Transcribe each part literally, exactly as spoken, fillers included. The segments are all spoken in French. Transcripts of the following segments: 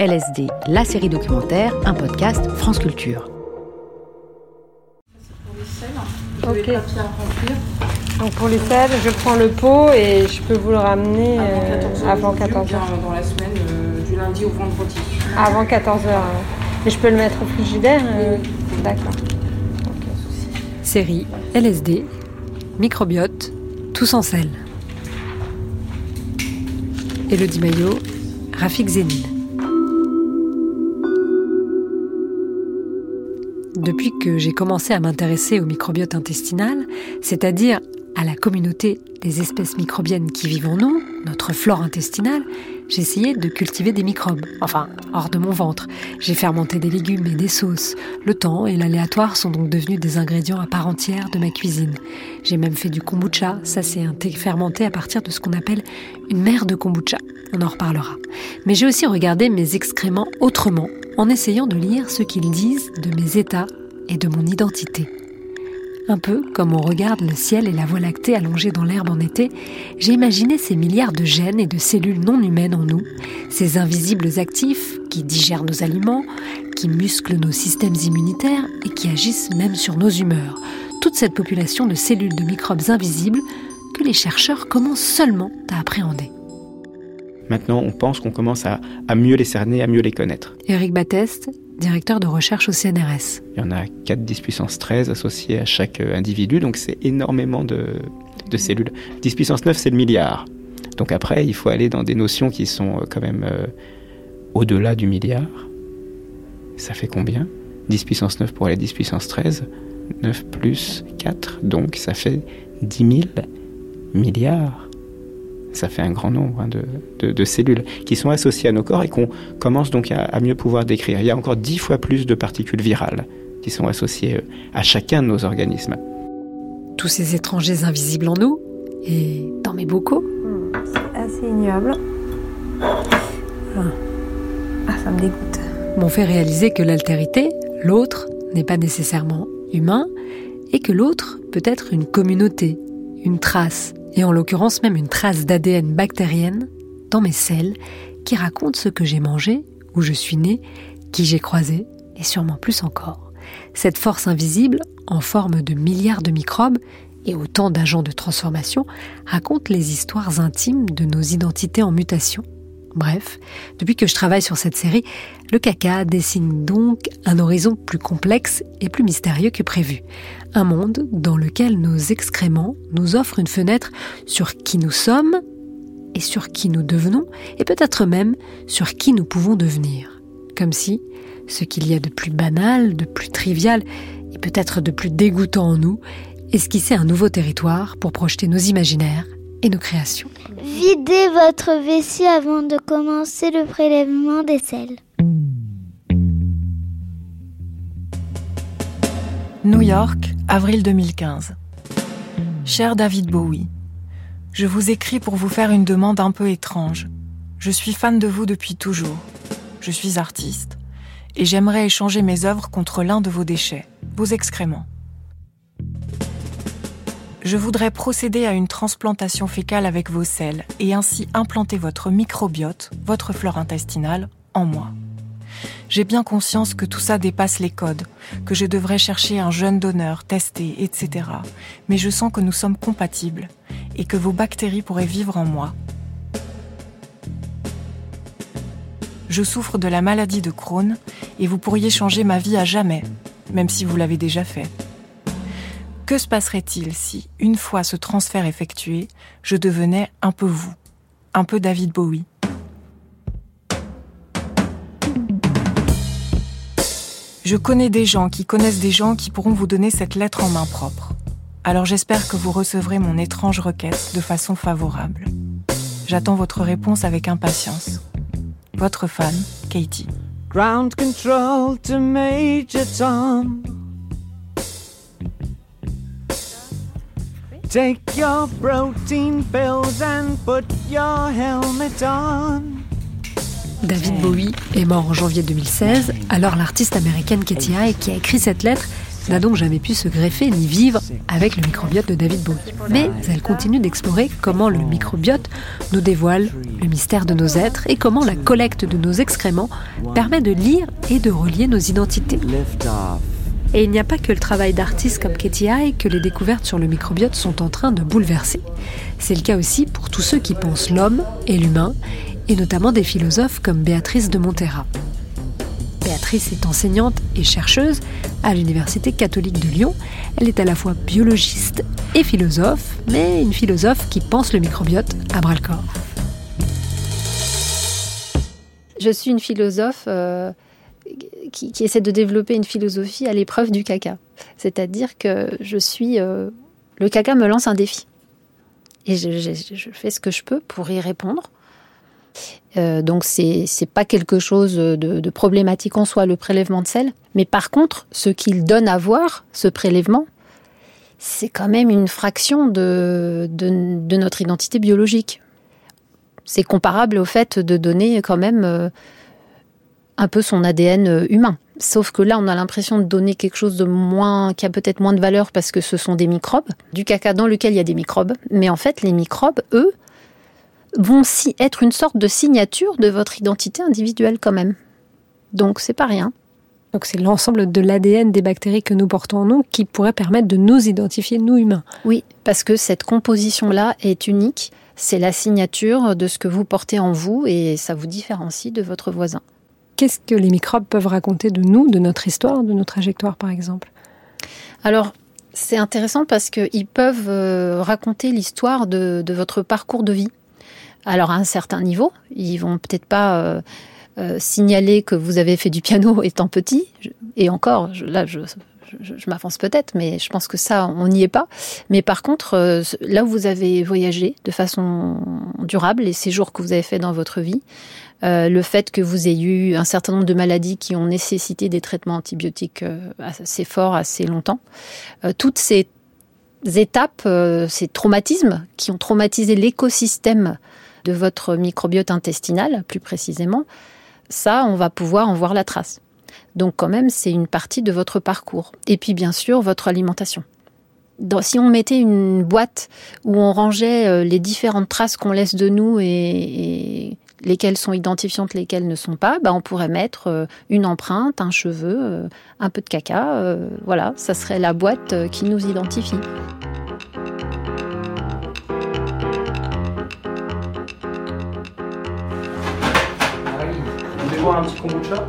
L S D, la série documentaire, un podcast France Culture. Ok. Donc pour les sels, je prends le pot et je peux vous le ramener avant quatorze heures. Dans la semaine, euh, du lundi au vendredi. Avant quatorze heures. Et je peux le mettre au frigidaire euh... D'accord. Aucun souci. Série L S D, microbiote, tout sans sel. Élodie Maillot, Rafik Zénine. Depuis que j'ai commencé à m'intéresser au microbiote intestinal, c'est-à-dire à la communauté des espèces microbiennes qui vivent en nous, notre flore intestinale, j'ai essayé de cultiver des microbes, enfin, hors de mon ventre. J'ai fermenté des légumes et des sauces. Le temps et l'aléatoire sont donc devenus des ingrédients à part entière de ma cuisine. J'ai même fait du kombucha, ça c'est un thé fermenté à partir de ce qu'on appelle une mer de kombucha. On en reparlera. Mais j'ai aussi regardé mes excréments autrement, en essayant de lire ce qu'ils disent de mes états et de mon identité. Un peu comme on regarde le ciel et la voie lactée allongée dans l'herbe en été, j'ai imaginé ces milliards de gènes et de cellules non humaines en nous, ces invisibles actifs qui digèrent nos aliments, qui musclent nos systèmes immunitaires et qui agissent même sur nos humeurs. Toute cette population de cellules de microbes invisibles que les chercheurs commencent seulement à appréhender. Maintenant, on pense qu'on commence à, à mieux les cerner, à mieux les connaître. Éric Batteste, directeur de recherche au C N R S. Il y en a quatre dix puissance treize associés à chaque individu, donc c'est énormément de, de cellules. dix puissance neuf, c'est le milliard. Donc après, il faut aller dans des notions qui sont quand même euh, au-delà du milliard. Ça fait combien ? dix puissance neuf pour aller dix puissance treize, neuf plus quatre, donc ça fait dix mille milliards. Ça fait un grand nombre hein, de, de, de cellules qui sont associées à nos corps et qu'on commence donc à, à mieux pouvoir décrire. Il y a encore dix fois plus de particules virales qui sont associées à chacun de nos organismes. Tous ces étrangers invisibles en nous et dans mes bocaux. Mmh, c'est assez ignoble. Ah, ah ça me dégoûte. M'ont fait réaliser que l'altérité, l'autre, n'est pas nécessairement humain et que l'autre peut être une communauté, une trace, et en l'occurrence même une trace d'A D N bactérienne dans mes selles qui raconte ce que j'ai mangé, où je suis né, qui j'ai croisé, et sûrement plus encore. Cette force invisible, en forme de milliards de microbes et autant d'agents de transformation, raconte les histoires intimes de nos identités en mutation. Bref, depuis que je travaille sur cette série, le caca dessine donc un horizon plus complexe et plus mystérieux que prévu. Un monde dans lequel nos excréments nous offrent une fenêtre sur qui nous sommes et sur qui nous devenons, et peut-être même sur qui nous pouvons devenir. Comme si ce qu'il y a de plus banal, de plus trivial et peut-être de plus dégoûtant en nous esquissait un nouveau territoire pour projeter nos imaginaires et nos créations. Videz votre vessie avant de commencer le prélèvement des selles. New York, avril deux mille quinze. Cher David Bowie, je vous écris pour vous faire une demande un peu étrange. Je suis fan de vous depuis toujours. Je suis artiste et j'aimerais échanger mes œuvres contre l'un de vos déchets, vos excréments. Je voudrais procéder à une transplantation fécale avec vos selles et ainsi implanter votre microbiote, votre flore intestinale, en moi. J'ai bien conscience que tout ça dépasse les codes, que je devrais chercher un jeune donneur, tester, et cetera. Mais je sens que nous sommes compatibles et que vos bactéries pourraient vivre en moi. Je souffre de la maladie de Crohn et vous pourriez changer ma vie à jamais, même si vous l'avez déjà fait. Que se passerait-il si, une fois ce transfert effectué, je devenais un peu vous, un peu David Bowie ? Je connais des gens qui connaissent des gens qui pourront vous donner cette lettre en main propre. Alors j'espère que vous recevrez mon étrange requête de façon favorable. J'attends votre réponse avec impatience. Votre fan, Katie. Ground control to Major Tom. Take your protein pills and put your helmet on. David Bowie est mort en janvier deux mille seize, alors l'artiste américaine Katie Hight, qui a écrit cette lettre, n'a donc jamais pu se greffer ni vivre avec le microbiote de David Bowie. Mais elle continue d'explorer comment le microbiote nous dévoile le mystère de nos êtres et comment la collecte de nos excréments permet de lire et de relier nos identités. Et il n'y a pas que le travail d'artistes comme Katie Eye que les découvertes sur le microbiote sont en train de bouleverser. C'est le cas aussi pour tous ceux qui pensent l'homme et l'humain, et notamment des philosophes comme Béatrice de Montera. Béatrice est enseignante et chercheuse à l'Université catholique de Lyon. Elle est à la fois biologiste et philosophe, mais une philosophe qui pense le microbiote à bras-le-corps. Je suis une philosophe euh, qui, qui essaie de développer une philosophie à l'épreuve du caca. C'est-à-dire que je suis... Euh, le caca me lance un défi. Et je, je, je fais ce que je peux pour y répondre. Euh, donc c'est, c'est pas quelque chose de, de problématique en soi, le prélèvement de sel. Mais par contre, ce qu'il donne à voir, ce prélèvement, c'est quand même une fraction de, de, de notre identité biologique. C'est comparable au fait de donner quand même euh, un peu son A D N humain. Sauf que là, on a l'impression de donner quelque chose de moins, qui a peut-être moins de valeur parce que ce sont des microbes, du caca dans lequel il y a des microbes. Mais en fait, les microbes, eux, vont si être une sorte de signature de votre identité individuelle quand même. Donc, c'est pas rien. Donc, c'est l'ensemble de l'A D N des bactéries que nous portons en nous qui pourrait permettre de nous identifier, nous humains. Oui, parce que cette composition-là est unique. C'est la signature de ce que vous portez en vous et ça vous différencie de votre voisin. Qu'est-ce que les microbes peuvent raconter de nous, de notre histoire, de nos trajectoires, par exemple ? Alors, c'est intéressant parce qu'ils peuvent raconter l'histoire de, de votre parcours de vie. Alors, à un certain niveau, ils vont peut-être pas euh, euh, signaler que vous avez fait du piano étant petit. Et encore, je, là, je, je, je m'avance peut-être, mais je pense que ça, on n'y est pas. Mais par contre, euh, là où vous avez voyagé de façon durable, les séjours que vous avez faits dans votre vie, euh, le fait que vous ayez eu un certain nombre de maladies qui ont nécessité des traitements antibiotiques euh, assez forts, assez longtemps, euh, toutes ces étapes, euh, ces traumatismes qui ont traumatisé l'écosystème de votre microbiote intestinal, plus précisément, ça, on va pouvoir en voir la trace. Donc quand même, c'est une partie de votre parcours. Et puis bien sûr, votre alimentation. Dans, si on mettait une boîte où on rangeait les différentes traces qu'on laisse de nous et, et lesquelles sont identifiantes, lesquelles ne sont pas, bah on pourrait mettre une empreinte, un cheveu, un peu de caca. Euh, voilà, ça serait la boîte qui nous identifie. Un petit kombucha.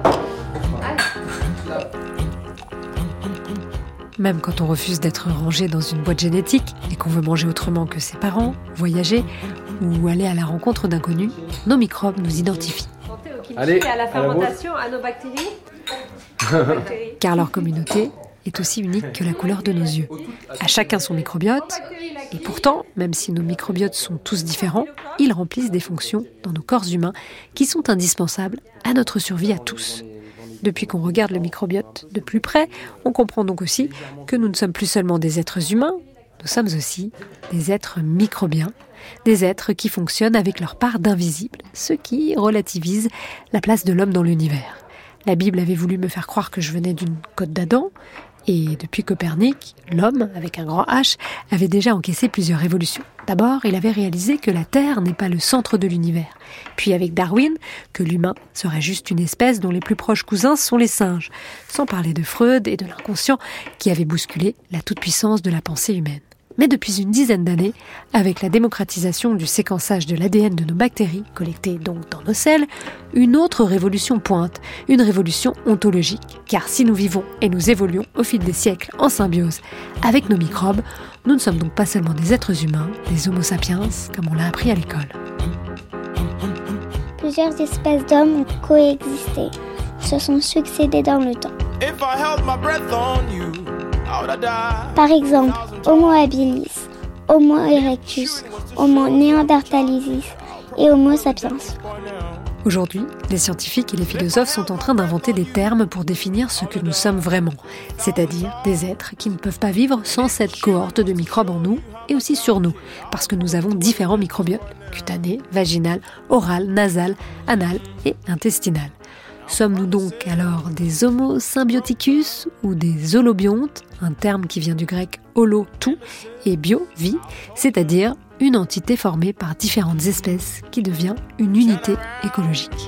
Même quand on refuse d'être rangé dans une boîte génétique et qu'on veut manger autrement que ses parents, voyager ou aller à la rencontre d'inconnus, nos microbes nous identifient. Allez, à la fermentation, à nos bactéries. Car leur communauté est aussi unique que la couleur de nos yeux. À chacun son microbiote, et pourtant, même si nos microbiotes sont tous différents, ils remplissent des fonctions dans nos corps humains qui sont indispensables à notre survie à tous. Depuis qu'on regarde le microbiote de plus près, on comprend donc aussi que nous ne sommes plus seulement des êtres humains, nous sommes aussi des êtres microbiens, des êtres qui fonctionnent avec leur part d'invisible, ce qui relativise la place de l'homme dans l'univers. La Bible avait voulu me faire croire que je venais d'une côte d'Adam, et depuis Copernic, l'homme, avec un grand H, avait déjà encaissé plusieurs révolutions. D'abord, il avait réalisé que la Terre n'est pas le centre de l'univers. Puis avec Darwin, que l'humain serait juste une espèce dont les plus proches cousins sont les singes. Sans parler de Freud et de l'inconscient qui avait bousculé la toute-puissance de la pensée humaine. Mais depuis une dizaine d'années, avec la démocratisation du séquençage de l'A D N de nos bactéries, collectées donc dans nos selles, une autre révolution pointe, une révolution ontologique. Car si nous vivons et nous évoluons au fil des siècles en symbiose avec nos microbes, nous ne sommes donc pas seulement des êtres humains, des homo sapiens, comme on l'a appris à l'école. Plusieurs espèces d'hommes ont coexisté, se sont succédés dans le temps. If I held my breath on you, par exemple, Homo habilis, Homo erectus, Homo neanderthalensis et Homo sapiens. Aujourd'hui, les scientifiques et les philosophes sont en train d'inventer des termes pour définir ce que nous sommes vraiment, c'est-à-dire des êtres qui ne peuvent pas vivre sans cette cohorte de microbes en nous et aussi sur nous, parce que nous avons différents microbiotes, cutanés, vaginal, oral, nasal, anal et intestinal. Sommes-nous donc alors des Homo symbioticus ou des holobiontes, un terme qui vient du grec holo, tout, et bio, vie, c'est-à-dire une entité formée par différentes espèces qui devient une unité écologique.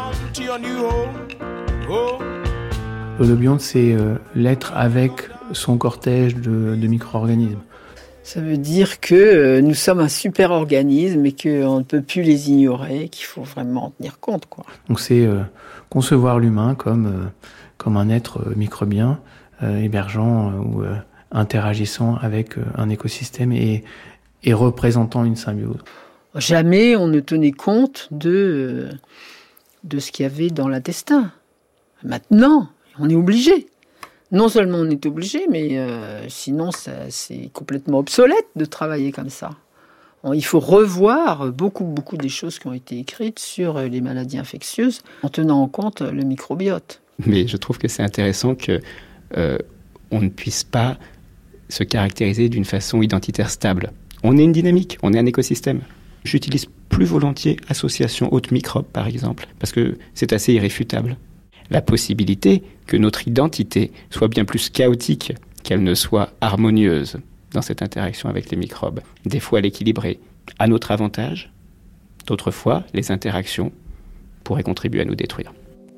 Holobionte, c'est euh, l'être avec son cortège de, de micro-organismes. Ça veut dire que euh, nous sommes un super organisme et qu'on ne peut plus les ignorer, qu'il faut vraiment en tenir compte, quoi. Donc c'est euh, concevoir l'humain comme, euh, comme un être euh, microbien, euh, hébergeant euh, ou euh, interagissant avec euh, un écosystème et, et représentant une symbiose. Jamais on ne tenait compte de, euh, de ce qu'il y avait dans l'intestin. Maintenant, on est obligé. Non seulement on est obligé, mais euh, sinon ça, c'est complètement obsolète de travailler comme ça. On, il faut revoir beaucoup, beaucoup des choses qui ont été écrites sur les maladies infectieuses en tenant en compte le microbiote. Mais je trouve que c'est intéressant que euh, on ne puisse pas se caractériser d'une façon identitaire stable. On est une dynamique, on est un écosystème. J'utilise plus volontiers association hôte-microbe, par exemple, parce que c'est assez irréfutable. La possibilité que notre identité soit bien plus chaotique qu'elle ne soit harmonieuse dans cette interaction avec les microbes. Des fois l'équilibrer à notre avantage, d'autres fois les interactions pourraient contribuer à nous détruire.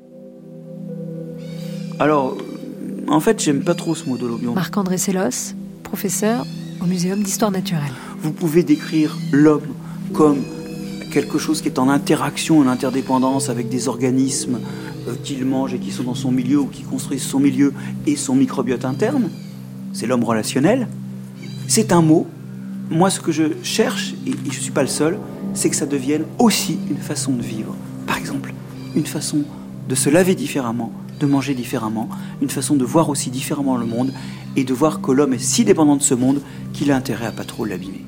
Alors, en fait, j'aime pas trop ce mot d'holobionte. Marc-André Sellos, professeur au Muséum d'Histoire Naturelle. Vous pouvez décrire l'homme comme quelque chose qui est en interaction, en interdépendance avec des organismes euh, qu'il mange et qui sont dans son milieu ou qui construisent son milieu et son microbiote interne. C'est l'homme relationnel. C'est un mot. Moi, ce que je cherche, et je ne suis pas le seul, c'est que ça devienne aussi une façon de vivre. Par exemple, une façon de se laver différemment, de manger différemment, une façon de voir aussi différemment le monde et de voir que l'homme est si dépendant de ce monde qu'il a intérêt à pas trop l'abîmer.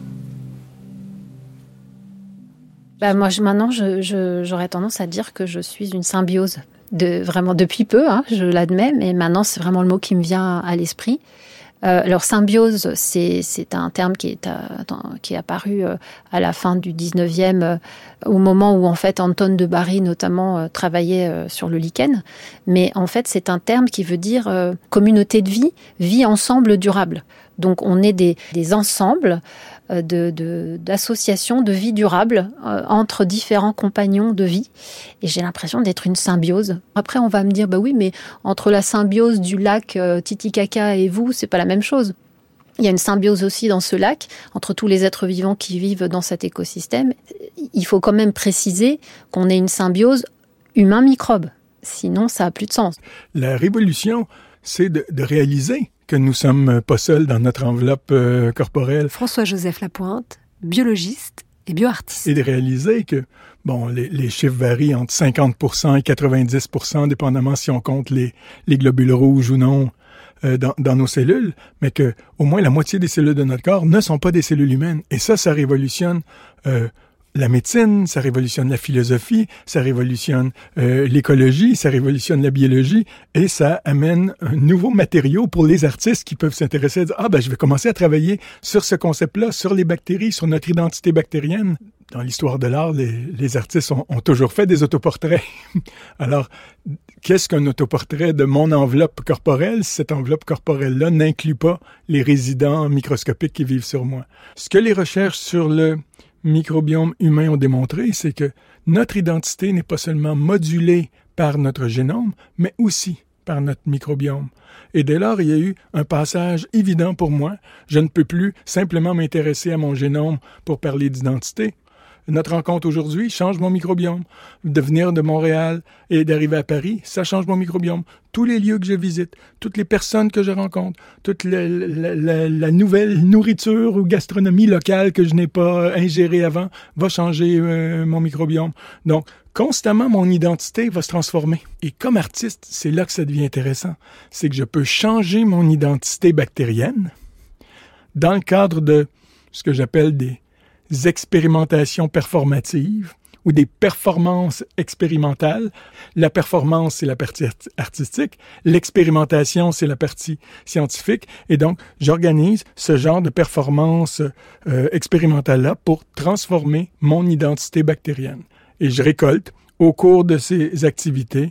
Bah moi, je, maintenant, je, je, j'aurais tendance à dire que je suis une symbiose. De, vraiment depuis peu, hein, je l'admets, mais maintenant, c'est vraiment le mot qui me vient à l'esprit. Euh, alors, symbiose, c'est, c'est un terme qui est, à, qui est apparu euh, à la fin du dix-neuvième, euh, au moment où, en fait, Anton de Bari, notamment, euh, travaillait euh, sur le lichen. Mais, en fait, c'est un terme qui veut dire euh, communauté de vie, vie ensemble durable. Donc, on est des, des ensembles De, de, d'associations de vie durable euh, entre différents compagnons de vie. Et j'ai l'impression d'être une symbiose. Après, on va me dire, bah oui, mais entre la symbiose du lac euh, Titicaca et vous, c'est pas la même chose. Il y a une symbiose aussi dans ce lac, entre tous les êtres vivants qui vivent dans cet écosystème. Il faut quand même préciser qu'on est une symbiose humain-microbe. Sinon, ça n'a plus de sens. La révolution, c'est de, de réaliser que nous ne sommes pas seuls dans notre enveloppe euh, corporelle. François-Joseph Lapointe, biologiste et bioartiste. Et de réaliser que, bon, les, les chiffres varient entre cinquante pour cent et quatre-vingt-dix pour cent, dépendamment si on compte les, les globules rouges ou non euh, dans, dans nos cellules, mais que au moins la moitié des cellules de notre corps ne sont pas des cellules humaines. Et ça, ça révolutionne euh, la médecine, ça révolutionne la philosophie, ça révolutionne euh, l'écologie, ça révolutionne la biologie et ça amène un nouveau matériau pour les artistes qui peuvent s'intéresser à dire « Ah, ben je vais commencer à travailler sur ce concept-là, sur les bactéries, sur notre identité bactérienne. » Dans l'histoire de l'art, les, les artistes ont, ont toujours fait des autoportraits. Alors, qu'est-ce qu'un autoportrait de mon enveloppe corporelle? Cette enveloppe corporelle-là n'inclut pas les résidents microscopiques qui vivent sur moi. Ce que les recherches sur le microbiome humain ont démontré, c'est que notre identité n'est pas seulement modulée par notre génome, mais aussi par notre microbiome. Et dès lors, il y a eu un passage évident pour moi. Je ne peux plus simplement m'intéresser à mon génome pour parler d'identité. Notre rencontre aujourd'hui change mon microbiome. De venir de Montréal et d'arriver à Paris, ça change mon microbiome. Tous les lieux que je visite, toutes les personnes que je rencontre, toute la, la, la, la nouvelle nourriture ou gastronomie locale que je n'ai pas ingérée avant va changer euh, mon microbiome. Donc, constamment, mon identité va se transformer. Et comme artiste, c'est là que ça devient intéressant. C'est que je peux changer mon identité bactérienne dans le cadre de ce que j'appelle des expérimentations performatives ou des performances expérimentales. La performance, c'est la partie artistique. L'expérimentation, c'est la partie scientifique. Et donc, j'organise ce genre de performance euh, expérimentale-là pour transformer mon identité bactérienne. Et je récolte, au cours de ces activités,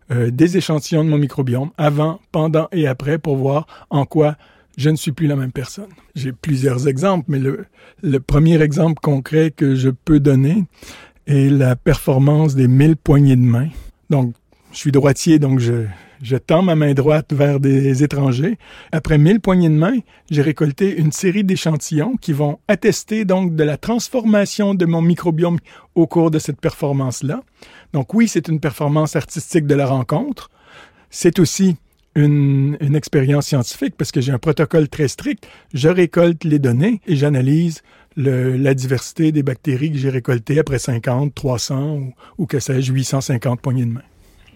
euh, des échantillons de mon microbiome avant, pendant et après pour voir en quoi je ne suis plus la même personne. J'ai plusieurs exemples, mais le, le premier exemple concret que je peux donner est la performance des mille poignées de main. Donc, je suis droitier, donc je, je tends ma main droite vers des étrangers. Après mille poignées de main, j'ai récolté une série d'échantillons qui vont attester donc de la transformation de mon microbiome au cours de cette performance-là. Donc oui, c'est une performance artistique de la rencontre. C'est aussi une, une expérience scientifique parce que j'ai un protocole très strict. Je récolte les données et j'analyse le, la diversité des bactéries que j'ai récoltées après cinquante, trois cents ou, ou que sais-je, huit cent cinquante poignées de main.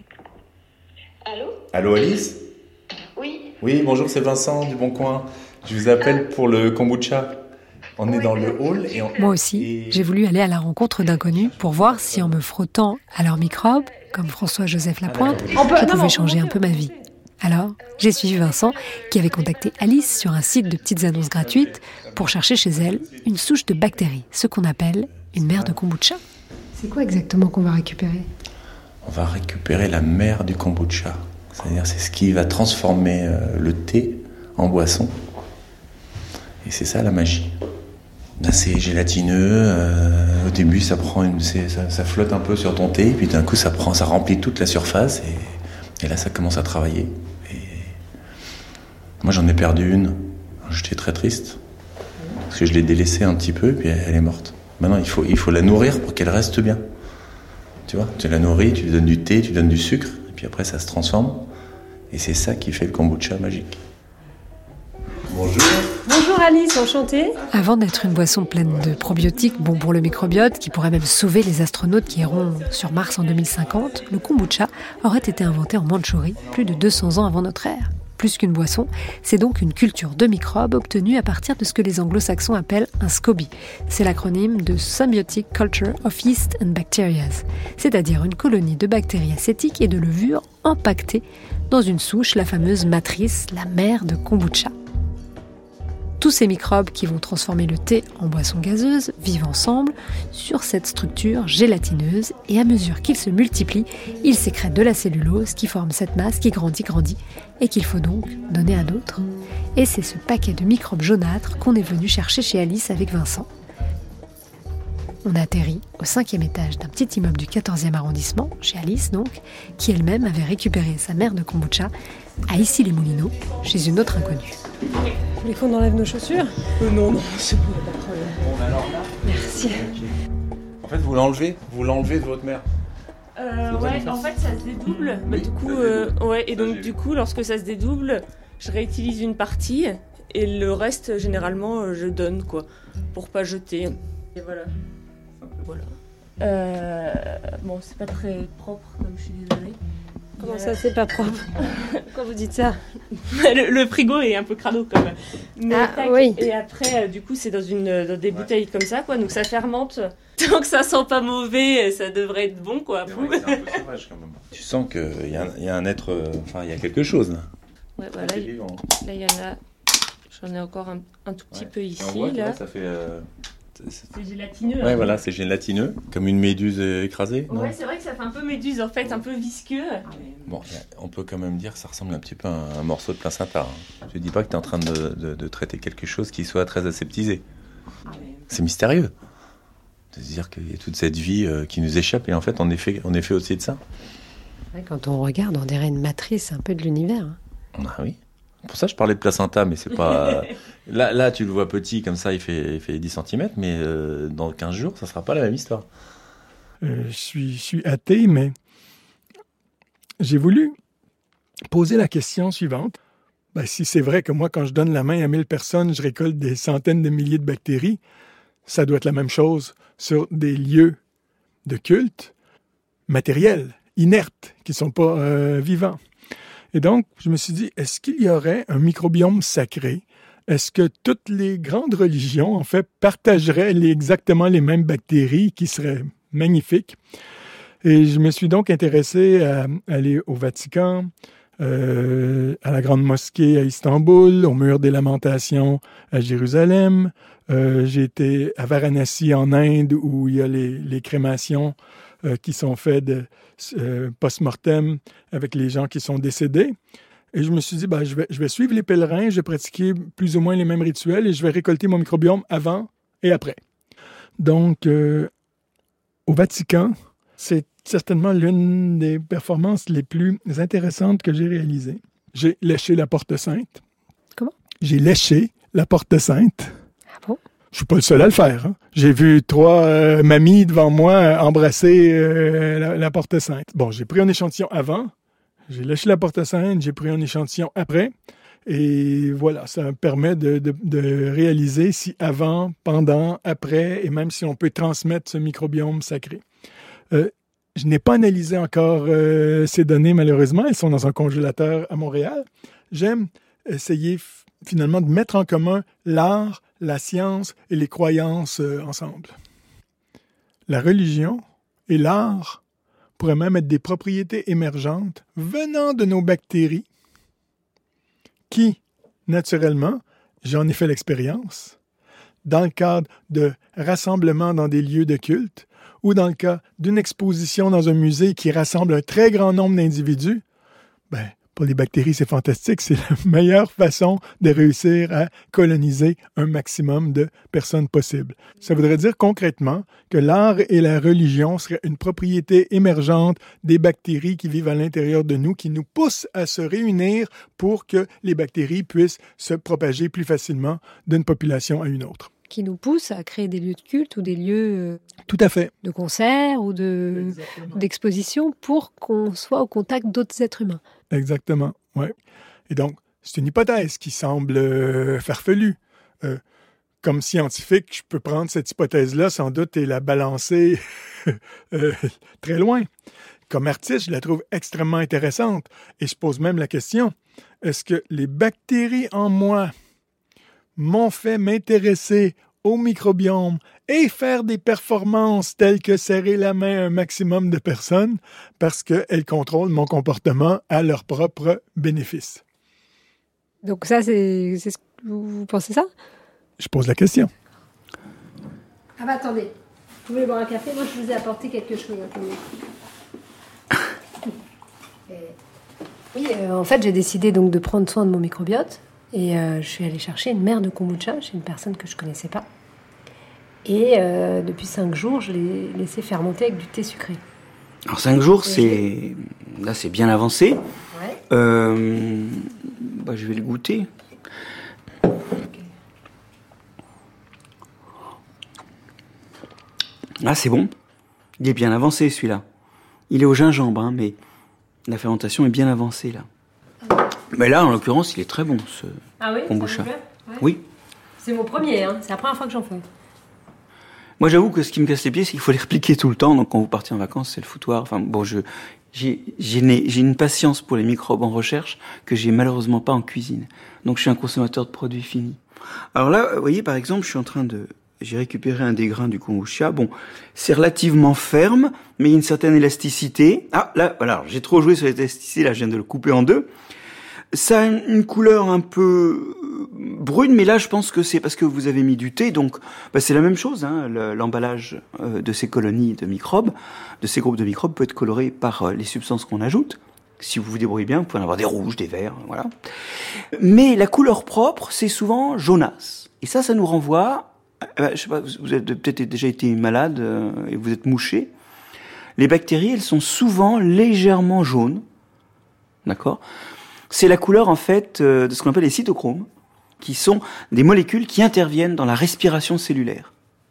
Allô? Allô Alice? Oui. Oui, bonjour, c'est Vincent du Bon Coin. Je vous appelle ah. pour le kombucha. On est dans le hall et on... Moi aussi, et... j'ai voulu aller à la rencontre d'inconnus pour voir si en me frottant à leurs microbes, comme François-Joseph Lapointe, ah, je pouvais non, changer un peu ma vie. Alors, j'ai suivi Vincent, qui avait contacté Alice sur un site de petites annonces gratuites pour chercher chez elle une souche de bactéries, ce qu'on appelle une mère de kombucha. C'est quoi exactement qu'on va récupérer ? On va récupérer la mère du kombucha. C'est-à-dire, c'est ce qui va transformer euh, le thé en boisson. Et c'est ça la magie. Là, c'est gélatineux. Euh, au début, ça prend une, c'est, ça, ça flotte un peu sur ton thé. Puis d'un coup, ça prend, ça remplit toute la surface. Et, et là, ça commence à travailler. Et moi, j'en ai perdu une. J'étais très triste parce que je l'ai délaissée un petit peu. Et puis elle est morte. Maintenant, il faut, il faut la nourrir pour qu'elle reste bien. Tu vois, tu la nourris, tu lui donnes du thé, tu lui donnes du sucre. Et puis après, ça se transforme. Et c'est ça qui fait le kombucha magique. Bonjour. Bonjour Alice, enchantée. Avant d'être une boisson pleine de probiotiques, bon pour le microbiote, qui pourrait même sauver les astronautes qui iront sur Mars en deux mille cinquante, le kombucha aurait été inventé en Mandchourie, plus de deux cents ans avant notre ère. Plus qu'une boisson, c'est donc une culture de microbes obtenue à partir de ce que les anglo-saxons appellent un SCOBY. C'est l'acronyme de Symbiotic Culture of Yeast and Bacterias, c'est-à-dire une colonie de bactéries acétiques et de levures empaquetées dans une souche, la fameuse matrice, la mère de kombucha. Tous ces microbes qui vont transformer le thé en boisson gazeuse vivent ensemble sur cette structure gélatineuse et à mesure qu'ils se multiplient, ils sécrètent de la cellulose qui forme cette masse qui grandit, grandit et qu'il faut donc donner à d'autres. Et c'est ce paquet de microbes jaunâtres qu'on est venu chercher chez Alice avec Vincent. On a atterri au cinquième étage d'un petit immeuble du quatorzième arrondissement, chez Alice donc, qui elle-même avait récupéré sa mère de kombucha à Issy-les-Moulineaux, chez une autre inconnue. Vous voulez qu'on enlève nos chaussures ? euh, Non, non, c'est bon, pas de problème. Bon, alors là. Merci. En fait, vous l'enlevez, vous l'enlevez de votre mère. Euh, ouais, en fait, ça se dédouble. Bah, du coup, euh, ouais, et donc du coup, lorsque ça se dédouble, je réutilise une partie et le reste, généralement, je donne quoi, pour pas jeter. Et voilà. Voilà. Euh, bon, c'est pas très propre, comme je suis désolée. Comment euh... ça, c'est pas propre? Pourquoi vous dites ça? le, le frigo est un peu crado, quand même. Mais ah, tac, oui. Et après, euh, du coup, c'est dans, une, dans des bouteilles ouais. comme ça, quoi. Donc ça fermente. Tant que ça sent pas mauvais, ça devrait être bon, quoi. C'est, vrai, c'est un peu sauvage, quand même. Tu sens qu'il y, y a un être... Enfin, il y a quelque chose, là. Ouais, voilà. Là, il y en a... J'en ai encore un, un tout petit ouais. peu ici, voit, là. Vois, ça fait... Euh... C'est, c'est gélatineux. Ouais, hein. voilà, c'est gélatineux, comme une méduse écrasée. Ouais, non c'est vrai que ça fait un peu méduse, en fait, un peu visqueux. Bon, on peut quand même dire que ça ressemble un petit peu à un, un morceau de placenta. Hein. Je dis pas que tu es en train de, de, de traiter quelque chose qui soit très aseptisé. C'est mystérieux. De se dire qu'il y a toute cette vie euh, qui nous échappe, et en fait, on est fait, on est fait aussi de ça. Ouais, quand on regarde, on dirait une matrice un peu de l'univers. Hein. Ah oui. Pour ça, je parlais de placenta, mais c'est pas... là, là, tu le vois petit, comme ça, il fait, il fait dix centimètres, mais euh, dans quinze jours, ça sera pas la même histoire. Euh, je suis, je suis athée, mais j'ai voulu poser la question suivante. Ben, si c'est vrai que moi, quand je donne la main à mille personnes, je récolte des centaines de milliers de bactéries, ça doit être la même chose sur des lieux de culte matériels, inertes, qui ne sont pas euh, vivants. Et donc, je me suis dit, est-ce qu'il y aurait un microbiome sacré? Est-ce que toutes les grandes religions, en fait, partageraient les, exactement les mêmes bactéries qui seraient magnifiques? Et je me suis donc intéressé à aller au Vatican, euh, à la Grande Mosquée à Istanbul, au Mur des Lamentations à Jérusalem. Euh, j'ai été à Varanasi en Inde, où il y a les, les crémations euh, qui sont faits de euh, post-mortem avec les gens qui sont décédés. Et je me suis dit, ben, je, vais, je vais suivre les pèlerins, je vais pratiquer plus ou moins les mêmes rituels et je vais récolter mon microbiome avant et après. Donc, euh, au Vatican, c'est certainement l'une des performances les plus intéressantes que j'ai réalisées. J'ai léché la porte sainte. Comment? J'ai léché la porte sainte. Ah bon? Je suis pas le seul à le faire. Hein. J'ai vu trois euh, mamies devant moi embrasser euh, la, la porte sainte. Bon, j'ai pris un échantillon avant, j'ai léché la porte sainte, j'ai pris un échantillon après. Et voilà, ça me permet de, de, de réaliser si avant, pendant, après, et même si on peut transmettre ce microbiome sacré. Euh, je n'ai pas analysé encore euh, ces données, malheureusement. Elles sont dans un congélateur à Montréal. J'aime essayer f- finalement de mettre en commun l'art, la science et les croyances euh, ensemble. La religion et l'art pourraient même être des propriétés émergentes venant de nos bactéries qui, naturellement, j'en ai fait l'expérience, dans le cadre de rassemblements dans des lieux de culte ou dans le cas d'une exposition dans un musée qui rassemble un très grand nombre d'individus, ben, pour les bactéries, c'est fantastique. C'est la meilleure façon de réussir à coloniser un maximum de personnes possibles. Ça voudrait dire concrètement que l'art et la religion seraient une propriété émergente des bactéries qui vivent à l'intérieur de nous, qui nous poussent à se réunir pour que les bactéries puissent se propager plus facilement d'une population à une autre. Qui nous poussent à créer des lieux de culte ou des lieux Tout à fait. de concert ou de, d'exposition pour qu'on soit au contact d'autres êtres humains. Exactement, oui. Et donc, c'est une hypothèse qui semble euh, farfelue. Euh, comme scientifique, je peux prendre cette hypothèse-là sans doute et la balancer euh, très loin. Comme artiste, je la trouve extrêmement intéressante. Et je pose même la question, est-ce que les bactéries en moi m'ont fait m'intéresser au microbiome et faire des performances telles que serrer la main à un maximum de personnes parce qu'elles contrôlent mon comportement à leur propre bénéfice? Donc ça, c'est, c'est ce que vous, vous pensez ça? Je pose la question. Ah bah attendez, vous voulez boire un café? Moi, je vous ai apporté quelque chose. Et... Oui, euh, en fait, j'ai décidé donc de prendre soin de mon microbiote. Et euh, je suis allée chercher une mère de kombucha chez une personne que je ne connaissais pas. Et euh, depuis cinq jours, je l'ai laissé fermenter avec du thé sucré. Alors cinq jours, c'est... là c'est bien avancé. Ouais. Euh... Bah, je vais le goûter. Okay. Ah, c'est bon. Il est bien avancé celui-là. Il est au gingembre, hein, mais la fermentation est bien avancée là. Mais là, en l'occurrence, il est très bon, ce ah oui, kombucha. Ça vous plaît? Ouais. Oui. C'est mon premier, hein. C'est la première fois que j'en fais. Moi, j'avoue que ce qui me casse les pieds, c'est qu'il faut les répliquer tout le temps. Donc, quand vous partez en vacances, c'est le foutoir. Enfin, bon, je, j'ai, j'ai, j'ai une patience pour les microbes en recherche que j'ai malheureusement pas en cuisine. Donc, je suis un consommateur de produits finis. Alors là, vous voyez, par exemple, je suis en train de... J'ai récupéré un des grains du kombucha. Bon, c'est relativement ferme, mais il y a une certaine élasticité. Ah, là, voilà, alors, j'ai trop joué sur l'élasticité, là, je viens de le couper en deux. Ça a une couleur un peu brune, mais là, je pense que c'est parce que vous avez mis du thé, donc bah, c'est la même chose. Hein, le, l'emballage euh, de ces colonies de microbes, de ces groupes de microbes, peut être coloré par euh, les substances qu'on ajoute. Si vous vous débrouillez bien, vous pouvez en avoir des rouges, des verts, voilà. Mais la couleur propre, c'est souvent jaunasse. Et ça, ça nous renvoie... Euh, je sais pas, vous avez peut-être déjà été malade euh, et vous êtes mouché. Les bactéries, elles sont souvent légèrement jaunes, d'accord ? C'est la couleur, en fait, euh, de ce qu'on appelle les cytochromes, qui sont des molécules qui interviennent dans la respiration cellulaire.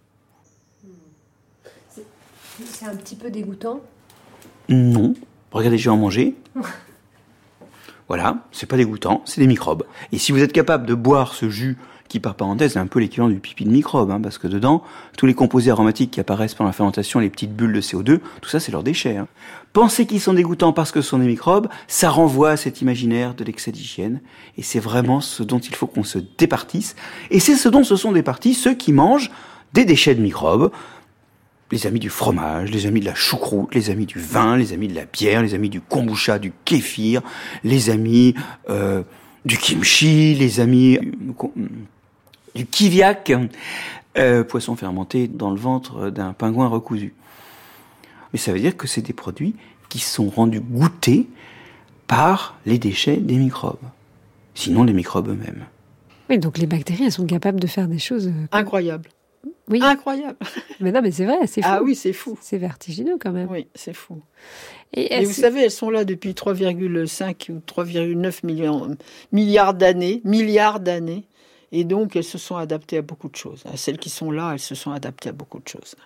C'est, c'est un petit peu dégoûtant. Non. Regardez, je vais en manger. Voilà, c'est pas dégoûtant, c'est des microbes. Et si vous êtes capable de boire ce jus, qui par parenthèse est un peu l'équivalent du pipi de microbes, hein, parce que dedans, tous les composés aromatiques qui apparaissent pendant la fermentation, les petites bulles de C O deux, tout ça c'est leurs déchets. Hein. Penser qu'ils sont dégoûtants parce que ce sont des microbes, ça renvoie à cet imaginaire de l'excès d'hygiène, et c'est vraiment ce dont il faut qu'on se départisse. Et c'est ce dont se sont départis ceux qui mangent des déchets de microbes, les amis du fromage, les amis de la choucroute, les amis du vin, les amis de la bière, les amis du kombucha, du kéfir, les amis euh, du kimchi, les amis euh, du kiviak, euh, poisson fermenté dans le ventre d'un pingouin recousu. mais ça veut dire que c'est des produits qui sont rendus goûtés par les déchets des microbes. Sinon, les microbes eux-mêmes. Oui, donc les bactéries, elles sont capables de faire des choses... Incroyables. Oui. Incroyable. Mais non, mais c'est vrai, c'est fou. Ah oui, c'est fou. C'est vertigineux quand même. Oui, c'est fou. Et, Et vous savez, elles sont là depuis trois virgule cinq ou trois virgule neuf millions, milliards d'années, milliards d'années. Et donc, elles se sont adaptées à beaucoup de choses. Celles qui sont là, elles se sont adaptées à beaucoup de choses.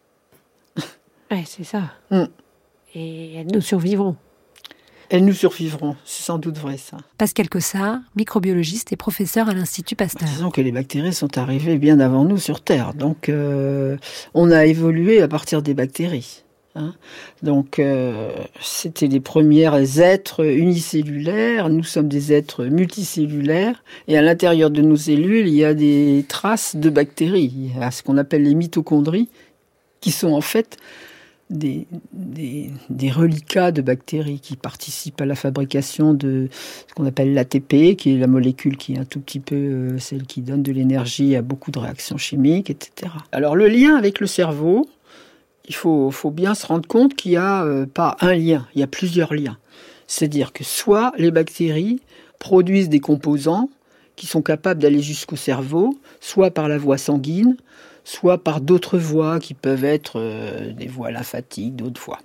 Oui, c'est ça. Mm. Et elles nous survivront. Elles nous survivront, c'est sans doute vrai ça. Pascal Cossard, microbiologiste et professeur à l'Institut Pasteur. Disons que les bactéries sont arrivées bien avant nous sur Terre. Donc, euh, on a évolué à partir des bactéries. Hein. Donc, euh, c'était les premiers êtres unicellulaires. Nous sommes des êtres multicellulaires. Et à l'intérieur de nos cellules, il y a des traces de bactéries. Il y a ce qu'on appelle les mitochondries, qui sont en fait des, des, des reliquats de bactéries qui participent à la fabrication de ce qu'on appelle l'A T P, qui est la molécule qui est un tout petit peu euh, celle qui donne de l'énergie à beaucoup de réactions chimiques, et cetera. Alors, le lien avec le cerveau... Il faut, faut bien se rendre compte qu'il n'y a euh, pas un lien, il y a plusieurs liens. C'est-à-dire que soit les bactéries produisent des composants qui sont capables d'aller jusqu'au cerveau, soit par la voie sanguine, soit par d'autres voies qui peuvent être euh, des voies lymphatiques, d'autres voies,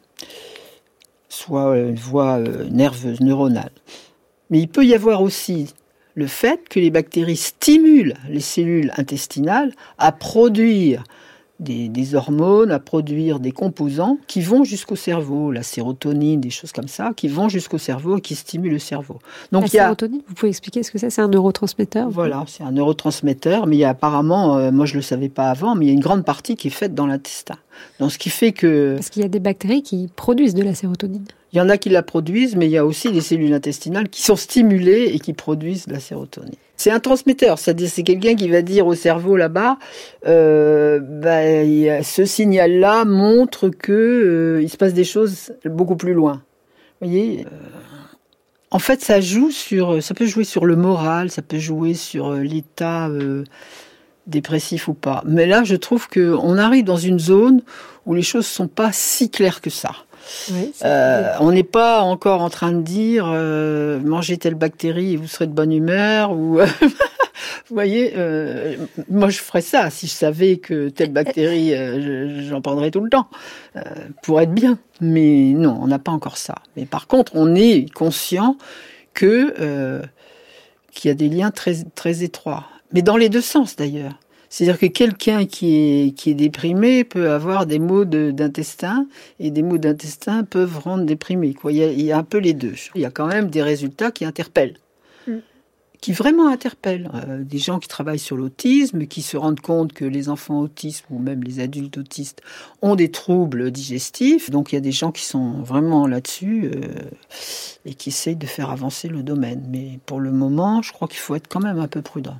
soit une voie euh, nerveuse, neuronale. Mais il peut y avoir aussi le fait que les bactéries stimulent les cellules intestinales à produire Des, des hormones, à produire des composants qui vont jusqu'au cerveau, la sérotonine, des choses comme ça, qui vont jusqu'au cerveau et qui stimulent le cerveau. Donc, la il y a... sérotonine, vous pouvez expliquer ce que c'est ? C'est un neurotransmetteur ? Voilà, c'est un neurotransmetteur, mais il y a apparemment, euh, moi je ne le savais pas avant, mais il y a une grande partie qui est faite dans l'intestin. Donc, ce qui fait que... Parce qu'il y a des bactéries qui produisent de la sérotonine. Il y en a qui la produisent, mais il y a aussi des cellules intestinales qui sont stimulées et qui produisent de la sérotonine. C'est un transmetteur, c'est-à-dire c'est quelqu'un qui va dire au cerveau là-bas, euh, bah, ce signal-là montre que euh, il se passe des choses beaucoup plus loin. Vous voyez, euh, en fait, ça joue sur, ça peut jouer sur le moral, ça peut jouer sur l'état euh, dépressif ou pas. Mais là, je trouve que on arrive dans une zone où les choses sont pas si claires que ça. Oui, euh, on n'est pas encore en train de dire euh, mangez telle bactérie et vous serez de bonne humeur ou vous voyez euh, moi je ferais ça si je savais que telle bactérie euh, j'en prendrais tout le temps euh, pour être bien, mais non, on n'a pas encore ça. Mais par contre on est conscient que euh, qu'il y a des liens très très étroits, mais dans les deux sens d'ailleurs. C'est-à-dire que quelqu'un qui est, qui est déprimé peut avoir des maux de, d'intestin, et des maux d'intestin peuvent rendre déprimé, quoi. Il y a, il y a un peu les deux. Il y a quand même des résultats qui interpellent, mm. qui vraiment interpellent. Euh, des gens qui travaillent sur l'autisme, qui se rendent compte que les enfants autistes, ou même les adultes autistes, ont des troubles digestifs. Donc il y a des gens qui sont vraiment là-dessus euh, et qui essayent de faire avancer le domaine. Mais pour le moment, je crois qu'il faut être quand même un peu prudent.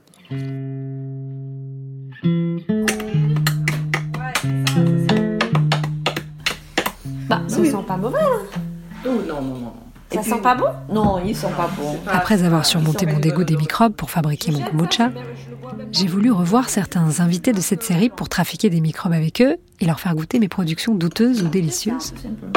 Bah, ça oui. sent pas mauvais, là. Oh, non, non, non. Ça puis, sent pas bon ? Non, ils sont pas bons. Après avoir surmonté mon dégoût des microbes pour fabriquer mon kombucha, j'ai voulu revoir certains invités de cette série pour trafiquer des microbes avec eux et leur faire goûter mes productions douteuses ou délicieuses.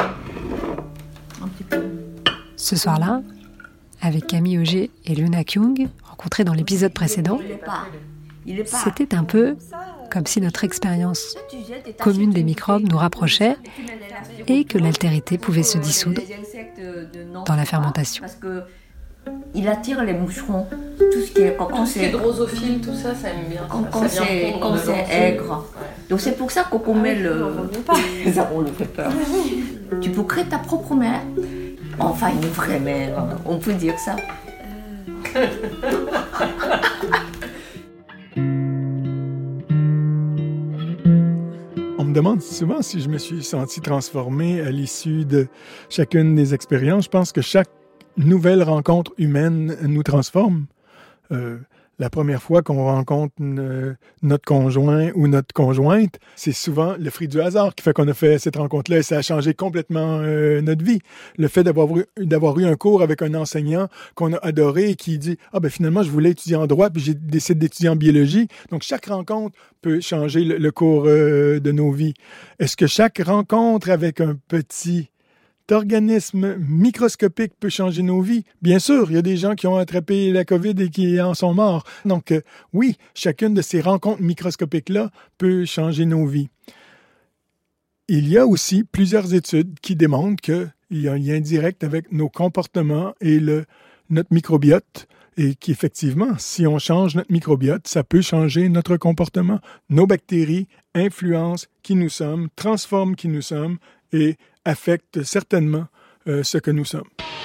Ce soir-là, avec Camille Auger et Luna Kyung, rencontrés dans l'épisode précédent, c'était un peu comme si notre expérience commune des microbes nous rapprochait et que l'altérité pouvait se dissoudre dans la fermentation. Parce que il attire les moucherons, tout ce qui est quand, tout c'est ce qui est drosophile, tout ça, ça aime bien. Quand, ça, quand ça c'est, quand c'est aigre. Ouais. Donc c'est pour ça qu'on met ah, le. Ça, on le fait peur. Tu peux créer ta propre mère. Enfin, une vraie mère, on peut dire ça. On me demande souvent si je me suis senti transformé à l'issue de chacune des expériences. Je pense que chaque nouvelle rencontre humaine nous transforme. Euh, la première fois qu'on rencontre une, notre conjoint ou notre conjointe, c'est souvent le fruit du hasard qui fait qu'on a fait cette rencontre-là et ça a changé complètement euh, notre vie. Le fait d'avoir, d'avoir eu un cours avec un enseignant qu'on a adoré et qui dit « Ah ben finalement, je voulais étudier en droit puis j'ai décidé d'étudier en biologie. » Donc, chaque rencontre peut changer le, le cours euh, de nos vies. Est-ce que chaque rencontre avec un petit organisme microscopique peut changer nos vies? Bien sûr, il y a des gens qui ont attrapé la COVID et qui en sont morts. Donc, euh, oui, chacune de ces rencontres microscopiques-là peut changer nos vies. Il y a aussi plusieurs études qui démontrent qu'il y a un lien direct avec nos comportements et le, notre microbiote, et qu'effectivement, si on change notre microbiote, ça peut changer notre comportement. Nos bactéries influencent qui nous sommes, transforment qui nous sommes et affectent certainement euh, ce que nous sommes.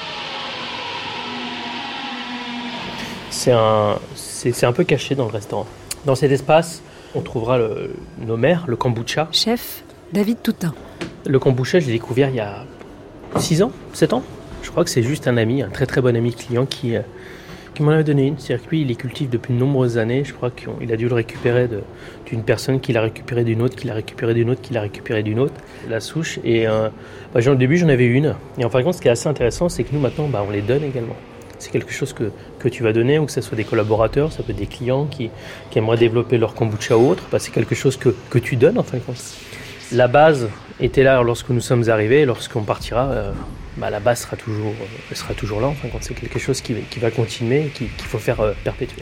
C'est un, c'est, c'est un peu caché dans le restaurant. Dans cet espace, on trouvera le, nos mères, le kombucha. Chef David Toutain. Le kombucha, je l'ai découvert il y a six ans, sept ans. Je crois que c'est juste un ami, un très très bon ami client qui... Euh, qui m'en avait donné une, c'est-à-dire que lui, il les cultive depuis de nombreuses années. Je crois qu'il a dû le récupérer de, d'une personne, qui l'a récupéré d'une autre, qui l'a récupéré d'une autre, qui l'a récupéré d'une autre, la souche. Et euh, bah, au début, j'en avais une. Et en fin de compte, ce qui est assez intéressant, c'est que nous, maintenant, bah, on les donne également. C'est quelque chose que, que tu vas donner, ou que ce soit des collaborateurs, ça peut être des clients qui, qui aimeraient développer leur kombucha ou autre. Bah, c'est quelque chose que, que tu donnes, en fin de compte. La base était là lorsque nous sommes arrivés, et lorsqu'on partira... Euh, Bah, la base sera toujours, euh, sera toujours là, enfin, quand c'est quelque chose qui, qui va continuer et qui, qu'il faut faire euh, perpétuer.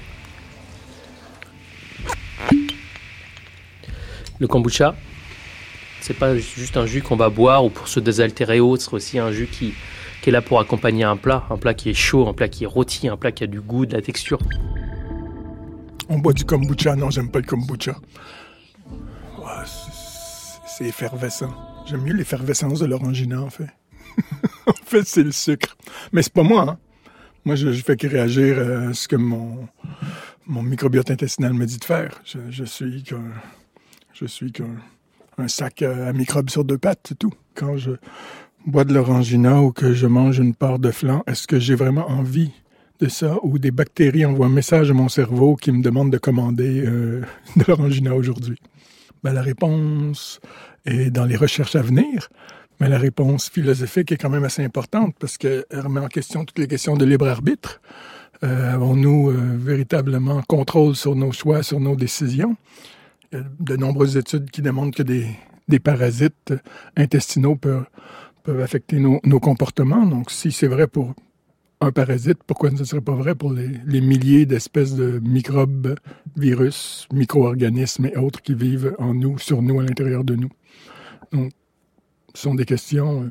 Le kombucha, c'est pas juste un jus qu'on va boire ou pour se désaltérer ou autre, c'est aussi un jus qui, qui est là pour accompagner un plat, un plat qui est chaud, un plat qui est rôti, un plat qui a du goût, de la texture. On boit du kombucha, non, j'aime pas le kombucha. Ouais, c'est, c'est effervescent. J'aime mieux l'effervescence de l'orangina, en fait. En fait, c'est le sucre. Mais c'est pas moi, hein. Moi, je, je fais que réagir à ce que mon, mon microbiote intestinal me dit de faire. Je, je suis qu'un, je suis qu'un un sac à, à microbes sur deux pattes, c'est tout. Quand je bois de l'orangina ou que je mange une part de flan, est-ce que j'ai vraiment envie de ça? Ou des bactéries envoient un message à mon cerveau qui me demande de commander euh, de l'orangina aujourd'hui? Ben, la réponse est dans les recherches à venir. Mais la réponse philosophique est quand même assez importante parce qu'elle remet en question toutes les questions de libre arbitre. Euh, avons-nous euh, véritablement contrôle sur nos choix, sur nos décisions? Il y a de nombreuses études qui démontrent que des, des parasites intestinaux peuvent, peuvent affecter nos, nos comportements. Donc, si c'est vrai pour un parasite, pourquoi ne serait pas vrai pour les, les milliers d'espèces de microbes, virus, micro-organismes et autres qui vivent en nous, sur nous, à l'intérieur de nous? Donc, ce sont des questions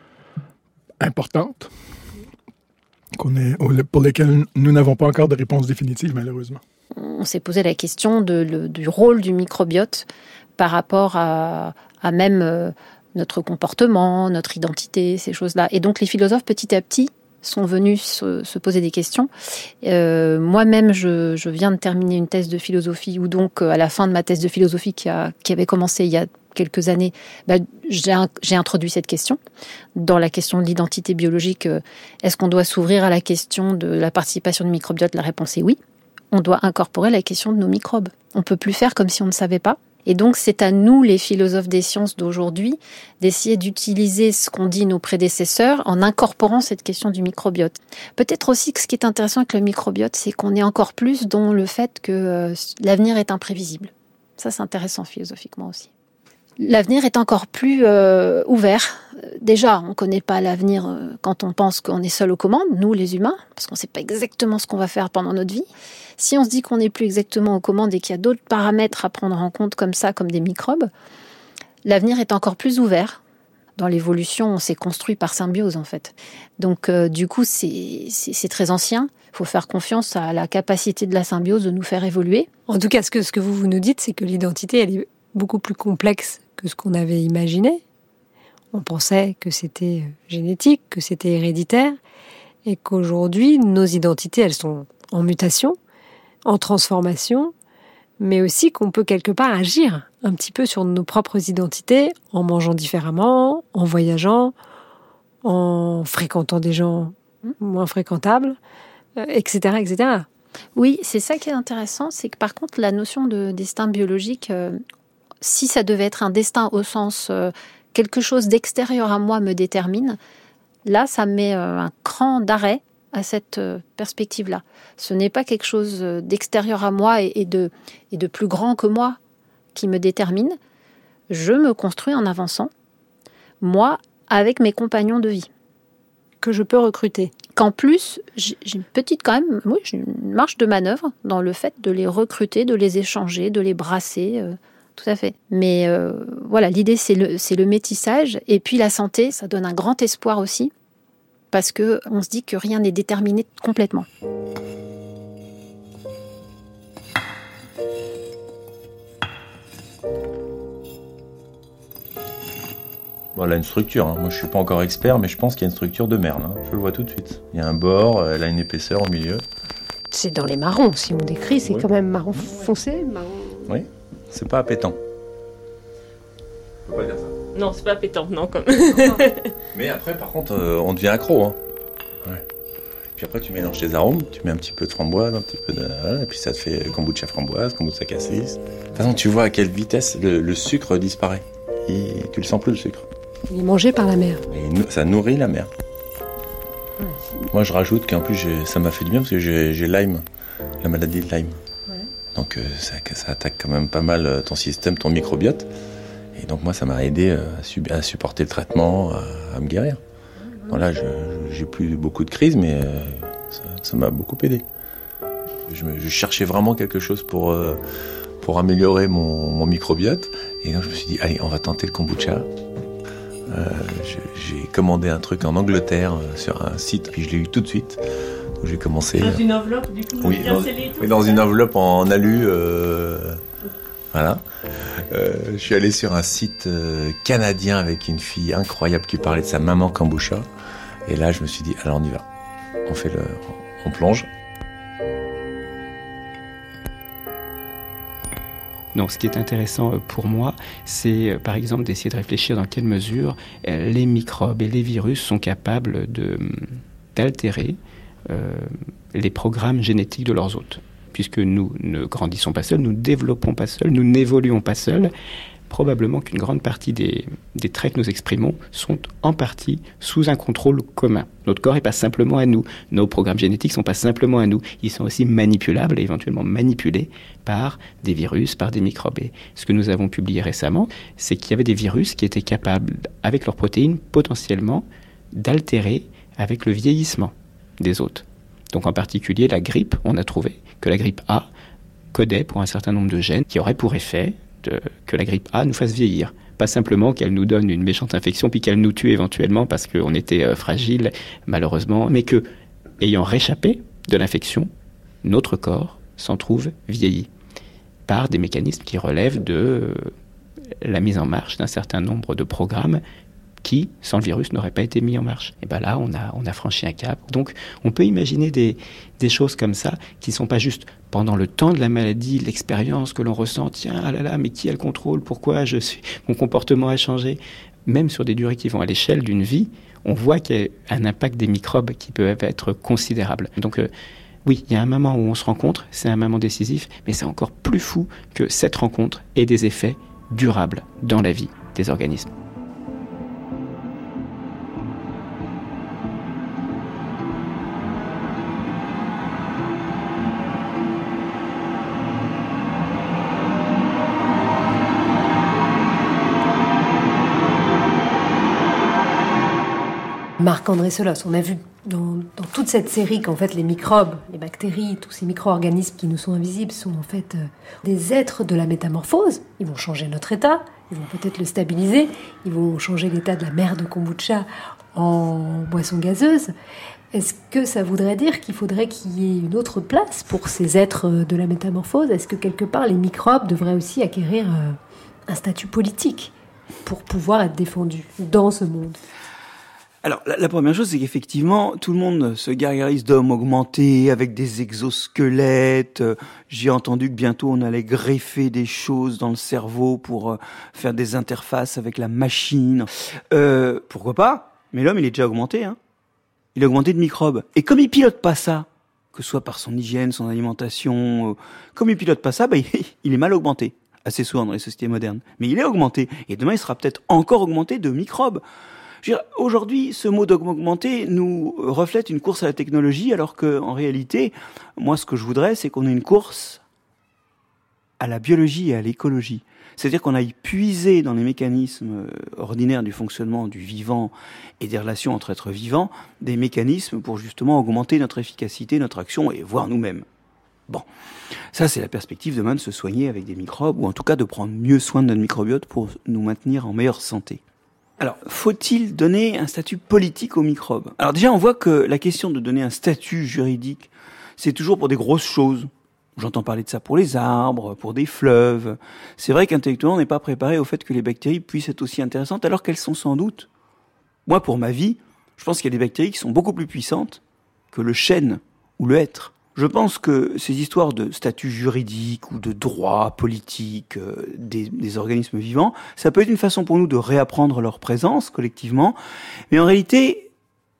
importantes qu'on est, pour lesquelles nous n'avons pas encore de réponse définitive, malheureusement. On s'est posé la question de, le, du rôle du microbiote par rapport à, à même euh, notre comportement, notre identité, ces choses-là. Et donc les philosophes, petit à petit, sont venus se, se poser des questions. Euh, moi-même, je, je viens de terminer une thèse de philosophie, où donc, à la fin de ma thèse de philosophie qui, a, qui avait commencé il y a quelques années, bah, j'ai, j'ai introduit cette question. Dans la question de l'identité biologique, euh, est-ce qu'on doit s'ouvrir à la question de la participation du microbiote? La réponse est oui. On doit incorporer la question de nos microbes. On ne peut plus faire comme si on ne savait pas. Et donc, c'est à nous, les philosophes des sciences d'aujourd'hui, d'essayer d'utiliser ce qu'ont dit nos prédécesseurs en incorporant cette question du microbiote. Peut-être aussi que ce qui est intéressant avec le microbiote, c'est qu'on est encore plus dans le fait que euh, l'avenir est imprévisible. Ça, c'est intéressant philosophiquement aussi. L'avenir est encore plus euh, ouvert. Déjà, on ne connaît pas l'avenir euh, quand on pense qu'on est seul aux commandes, nous les humains, parce qu'on ne sait pas exactement ce qu'on va faire pendant notre vie. Si on se dit qu'on n'est plus exactement aux commandes et qu'il y a d'autres paramètres à prendre en compte comme ça, comme des microbes, l'avenir est encore plus ouvert. Dans l'évolution, on s'est construit par symbiose, en fait. Donc, euh, du coup, c'est, c'est, c'est très ancien. Il faut faire confiance à la capacité de la symbiose de nous faire évoluer. En tout cas, ce que, ce que vous, vous nous dites, c'est que l'identité, elle est beaucoup plus complexe que ce qu'on avait imaginé. On pensait que c'était génétique, que c'était héréditaire, et qu'aujourd'hui, nos identités, elles sont en mutation, en transformation, mais aussi qu'on peut quelque part agir un petit peu sur nos propres identités en mangeant différemment, en voyageant, en fréquentant des gens moins fréquentables, euh, et cetera, et cetera. Oui, c'est ça qui est intéressant, c'est que par contre, la notion de destin biologique, euh, si ça devait être un destin au sens euh, quelque chose d'extérieur à moi me détermine, là, ça met euh, un cran d'arrêt à cette euh, perspective-là. Ce n'est pas quelque chose d'extérieur à moi et, et, de, et de plus grand que moi qui me détermine. Je me construis en avançant, moi, avec mes compagnons de vie, que je peux recruter. Qu'en plus, j'ai une petite quand même, oui, j'ai une marge de manœuvre dans le fait de les recruter, de les échanger, de les brasser, euh, tout à fait. Mais euh, voilà, l'idée c'est le, c'est le métissage. Et puis la santé, ça donne un grand espoir aussi, parce qu'on se dit que rien n'est déterminé complètement. Bon, elle a une structure, hein. Moi je suis pas encore expert, mais je pense qu'il y a une structure de merle, hein. Je le vois tout de suite. Il y a un bord, elle a une épaisseur au milieu. C'est dans les marrons, si on décrit, c'est oui. Quand même marron foncé, marron... Oui, c'est pas appétant. On peut pas dire ça. Non, c'est pas appétant, non, comme... Mais après, par contre, euh, on devient accro, hein. Ouais. Puis après, tu mélanges tes arômes, tu mets un petit peu de framboise, un petit peu de... Voilà, et puis ça te fait kombucha framboise, kombucha cassis. De toute façon, tu vois à quelle vitesse le, le sucre disparaît. Et tu le sens plus, le sucre. Il est mangé par la mer. Et ça nourrit la mer. Ouais. Moi, je rajoute qu'en plus, j'ai, ça m'a fait du bien parce que j'ai, j'ai Lyme, la maladie de Lyme. Ouais. Donc, euh, ça, ça attaque quand même pas mal ton système, ton microbiote. Et donc, moi, ça m'a aidé à, sub- à supporter le traitement, à, à me guérir. Voilà, je, j'ai plus beaucoup de crises, mais euh, ça, ça m'a beaucoup aidé. Je, me, je cherchais vraiment quelque chose pour, euh, pour améliorer mon, mon microbiote. Et donc, je me suis dit, allez, on va tenter le kombucha. Euh, j'ai commandé un truc en Angleterre euh, sur un site, puis je l'ai eu tout de suite. Donc j'ai commencé. Dans une enveloppe, du coup, oui, bien dans, scellée et tout, oui, dans une enveloppe en alu. Euh, voilà. Euh, je suis allé sur un site euh, canadien avec une fille incroyable qui parlait de sa maman kombucha. Et là, je me suis dit, alors on y va. On fait le, on plonge. Donc, ce qui est intéressant pour moi, c'est par exemple d'essayer de réfléchir dans quelle mesure les microbes et les virus sont capables de, d'altérer euh, les programmes génétiques de leurs hôtes. Puisque nous ne grandissons pas seuls, nous ne développons pas seuls, nous n'évoluons pas seuls. Probablement qu'une grande partie des, des traits que nous exprimons sont en partie sous un contrôle commun. Notre corps n'est pas simplement à nous. Nos programmes génétiques ne sont pas simplement à nous. Ils sont aussi manipulables et éventuellement manipulés par des virus, par des microbes. Et ce que nous avons publié récemment, c'est qu'il y avait des virus qui étaient capables, avec leurs protéines, potentiellement d'altérer avec le vieillissement des hôtes. Donc en particulier, la grippe, on a trouvé que la grippe A codait pour un certain nombre de gènes qui auraient pour effet de, que la grippe A nous fasse vieillir. Pas simplement qu'elle nous donne une méchante infection puis qu'elle nous tue éventuellement parce qu'on était euh, fragile, malheureusement, mais que, ayant réchappé de l'infection, notre corps s'en trouve vieilli par des mécanismes qui relèvent de euh, la mise en marche d'un certain nombre de programmes qui, sans le virus, n'auraient pas été mis en marche. Et bien là, on a, on a franchi un cap. Donc, on peut imaginer des, des choses comme ça qui ne sont pas juste pendant le temps de la maladie, l'expérience que l'on ressent, tiens, ah là là, mais qui a le contrôle, pourquoi je suis, mon comportement a changé. Même sur des durées qui vont à l'échelle d'une vie, on voit qu'il y a un impact des microbes qui peut être considérable. Donc, euh, oui, il y a un moment où on se rencontre, c'est un moment décisif, mais c'est encore plus fou que cette rencontre ait des effets durables dans la vie des organismes. Marc-André Selosse, on a vu dans, dans toute cette série qu'en fait les microbes, les bactéries, tous ces micro-organismes qui nous sont invisibles sont en fait euh, des êtres de la métamorphose. Ils vont changer notre état, ils vont peut-être le stabiliser, ils vont changer l'état de la mer de kombucha en boisson gazeuse. Est-ce que ça voudrait dire qu'il faudrait qu'il y ait une autre place pour ces êtres de la métamorphose ? Est-ce que quelque part les microbes devraient aussi acquérir euh, un statut politique pour pouvoir être défendus dans ce monde ? Alors, la, la première chose, c'est qu'effectivement, tout le monde se gargarise d'hommes augmentés, avec des exosquelettes. Euh, j'ai entendu que bientôt, on allait greffer des choses dans le cerveau pour euh, faire des interfaces avec la machine. Euh, pourquoi pas ? Mais l'homme, il est déjà augmenté, hein. Il est augmenté de microbes. Et comme il pilote pas ça, que ce soit par son hygiène, son alimentation, comme il pilote pas ça, bah, il, il est mal augmenté, assez souvent dans les sociétés modernes. Mais il est augmenté, et demain il sera peut-être encore augmenté de microbes. Je veux dire, aujourd'hui, ce mot d'augmenter nous reflète une course à la technologie, alors qu'en réalité, moi ce que je voudrais, c'est qu'on ait une course à la biologie et à l'écologie. C'est-à-dire qu'on aille puiser dans les mécanismes ordinaires du fonctionnement du vivant et des relations entre êtres vivants, des mécanismes pour justement augmenter notre efficacité, notre action et voir nous-mêmes. Bon, ça c'est la perspective demain de se soigner avec des microbes, ou en tout cas de prendre mieux soin de notre microbiote pour nous maintenir en meilleure santé. Alors, faut-il donner un statut politique aux microbes ? Alors déjà, on voit que la question de donner un statut juridique, c'est toujours pour des grosses choses. J'entends parler de ça pour les arbres, pour des fleuves. C'est vrai qu'intellectuellement, on n'est pas préparé au fait que les bactéries puissent être aussi intéressantes, alors qu'elles sont sans doute. Moi, pour ma vie, je pense qu'il y a des bactéries qui sont beaucoup plus puissantes que le chêne ou le hêtre. Je pense que ces histoires de statut juridique ou de droit politique euh, des, des organismes vivants, ça peut être une façon pour nous de réapprendre leur présence collectivement, mais en réalité,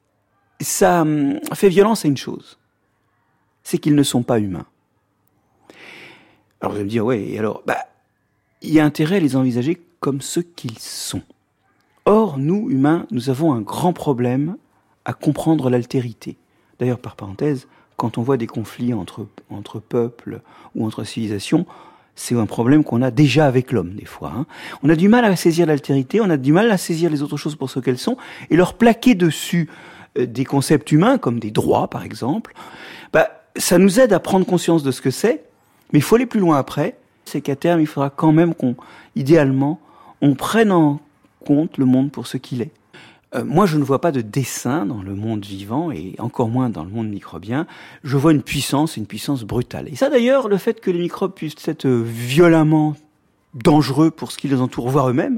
ça hum, fait violence à une chose, c'est qu'ils ne sont pas humains. Alors vous allez me dire, ouais, et alors, bah, il y a intérêt à les envisager comme ce qu'ils sont. Or, nous, humains, nous avons un grand problème à comprendre l'altérité. D'ailleurs, par parenthèse, quand on voit des conflits entre, entre peuples ou entre civilisations, c'est un problème qu'on a déjà avec l'homme, des fois. Hein. On a du mal à saisir l'altérité, on a du mal à saisir les autres choses pour ce qu'elles sont, et leur plaquer dessus euh, des concepts humains, comme des droits, par exemple, bah, ça nous aide à prendre conscience de ce que c'est, mais il faut aller plus loin après, c'est qu'à terme, il faudra quand même qu'on, idéalement, on prenne en compte le monde pour ce qu'il est. Euh, moi, je ne vois pas de dessin dans le monde vivant, et encore moins dans le monde microbien. Je vois une puissance, une puissance brutale. Et ça, d'ailleurs, le fait que les microbes puissent être violemment dangereux pour ce qui les entoure, voire eux-mêmes,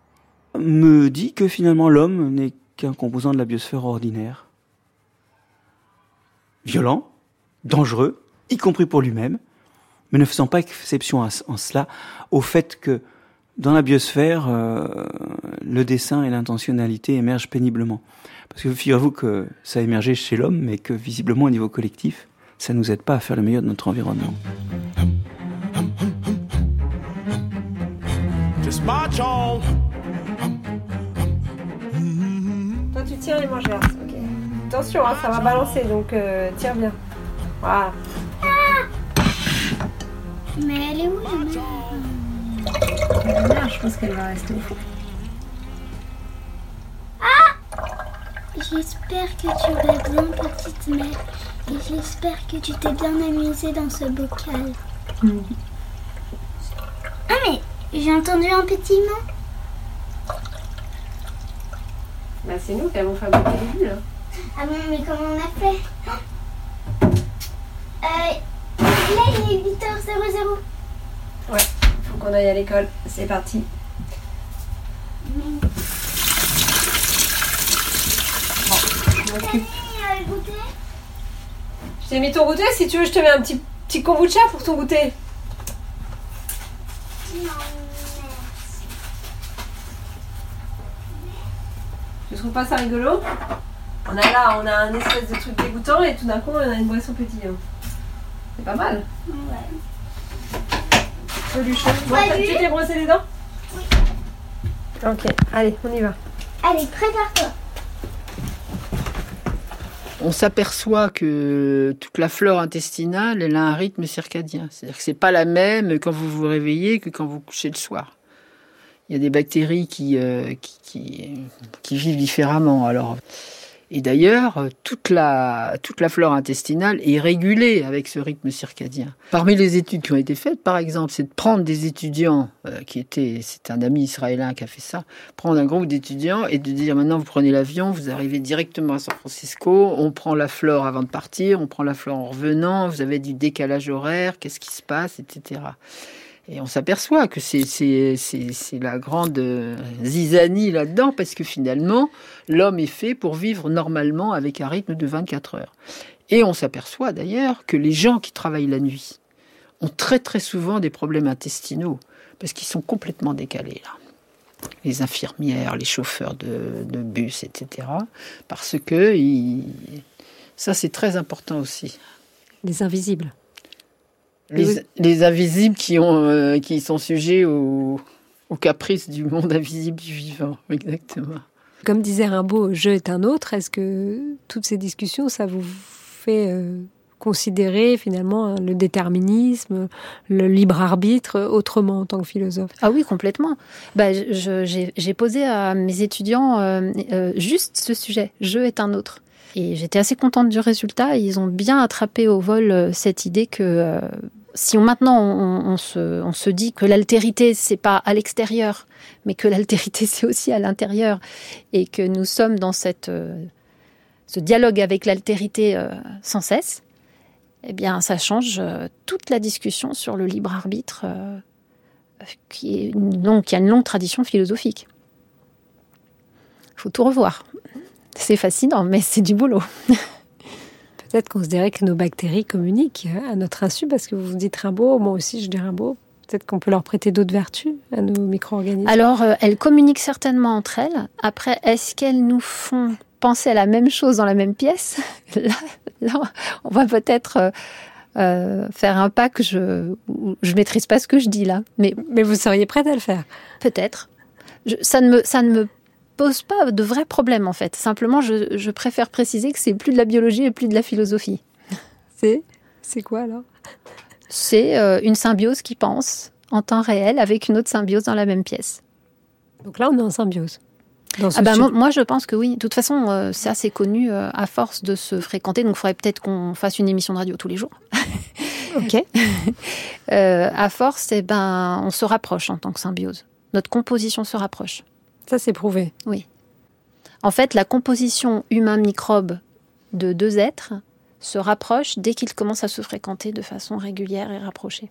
me dit que finalement, l'homme n'est qu'un composant de la biosphère ordinaire. Violent, dangereux, y compris pour lui-même, mais ne faisant pas exception à, en cela au fait que dans la biosphère, euh, le dessin et l'intentionnalité émergent péniblement. Parce que figurez-vous que ça a émergé chez l'homme, mais que visiblement au niveau collectif, ça ne nous aide pas à faire le meilleur de notre environnement. Just march on. Toi tu tiens et moi je verse, ok. Attention, hein, ça va balancer, donc euh, tiens bien. Voilà. Mais elle est où la mer ? La mer, je pense qu'elle va rester au fond. Ah ! J'espère que tu vas bien, petite mère. Et j'espère que tu t'es bien amusée dans ce bocal. Mm. Ah mais, j'ai entendu un pétillement. Bah c'est nous qui avons fabriqué les bulles. Ah bon, mais comment on a fait ? Euh... Là, il est huit heures. Ouais, faut qu'on aille à l'école. C'est parti. Bon, je m'occupe. T'as mis le goûter ? Je t'ai mis ton goûter, si tu veux, je te mets un petit, petit kombucha pour ton goûter. Non, merci. Tu trouves pas ça rigolo ? On a là, on a un espèce de truc dégoûtant et tout d'un coup, on a une boisson pétillante. C'est pas mal. Ouais. Solution. Bon, tu t'es brossé les dents ? Oui. Ok, allez, on y va. Allez, prépare-toi. On s'aperçoit que toute la flore intestinale, elle a un rythme circadien. C'est-à-dire que c'est pas la même quand vous vous réveillez que quand vous couchez le soir. Il y a des bactéries qui, euh, qui, qui, qui vivent différemment. Alors, et d'ailleurs, toute la, toute la flore intestinale est régulée avec ce rythme circadien. Parmi les études qui ont été faites, par exemple, c'est de prendre des étudiants, euh, qui étaient, c'est un ami israélien qui a fait ça, prendre un groupe d'étudiants et de dire maintenant vous prenez l'avion, vous arrivez directement à San Francisco, on prend la flore avant de partir, on prend la flore en revenant, vous avez du décalage horaire, qu'est-ce qui se passe, et cetera. Et on s'aperçoit que c'est, c'est, c'est, c'est la grande zizanie là-dedans, parce que finalement, l'homme est fait pour vivre normalement avec un rythme de vingt-quatre heures. Et on s'aperçoit d'ailleurs que les gens qui travaillent la nuit ont très très souvent des problèmes intestinaux, parce qu'ils sont complètement décalés là. Les infirmières, les chauffeurs de, de bus, et cetera. Parce que ils... ça c'est très important aussi. les invisibles. Les, les invisibles qui, ont, euh, qui sont sujets aux, aux caprices du monde invisible du vivant, exactement. Comme disait Rimbaud, « je est un autre », est-ce que toutes ces discussions, ça vous fait euh, considérer finalement le déterminisme, le libre arbitre autrement en tant que philosophe ? Ah oui, complètement. Bah, je, j'ai, j'ai posé à mes étudiants euh, euh, juste ce sujet, « je est un autre ». Et j'étais assez contente du résultat. Ils ont bien attrapé au vol euh, cette idée que... Euh, Si on, maintenant on, on, se, on se dit que l'altérité c'est pas à l'extérieur, mais que l'altérité c'est aussi à l'intérieur, et que nous sommes dans cette, euh, ce dialogue avec l'altérité euh, sans cesse, eh bien ça change euh, toute la discussion sur le libre arbitre, euh, qui, est une longue, qui a une longue tradition philosophique. Il faut tout revoir. C'est fascinant, mais c'est du boulot. Peut-être qu'on se dirait que nos bactéries communiquent à notre insu, parce que vous dites Rimbaud, moi aussi je dis Rimbaud. Peut-être qu'on peut leur prêter d'autres vertus à nos micro-organismes. Alors, euh, elles communiquent certainement entre elles. Après, est-ce qu'elles nous font penser à la même chose dans la même pièce ? là, là, on va peut-être euh, euh, faire un pas que je je maîtrise pas ce que je dis là. Mais, mais vous seriez prête à le faire ? Peut-être. Je, ça ne me ça ne me pose pas de vrais problèmes en fait. Simplement, je, je préfère préciser que c'est plus de la biologie et plus de la philosophie. C'est c'est quoi alors ? C'est euh, une symbiose qui pense en temps réel avec une autre symbiose dans la même pièce. Donc là, on est en symbiose. Ah bah, moi, moi, je pense que oui. De toute façon, euh, c'est assez connu euh, à force de se fréquenter. Donc, il faudrait peut-être qu'on fasse une émission de radio tous les jours. Ok. euh, à force, eh ben, on se rapproche en tant que symbiose. Notre composition se rapproche. Ça, c'est prouvé. Oui. En fait, la composition humain-microbe de deux êtres se rapproche dès qu'ils commencent à se fréquenter de façon régulière et rapprochée.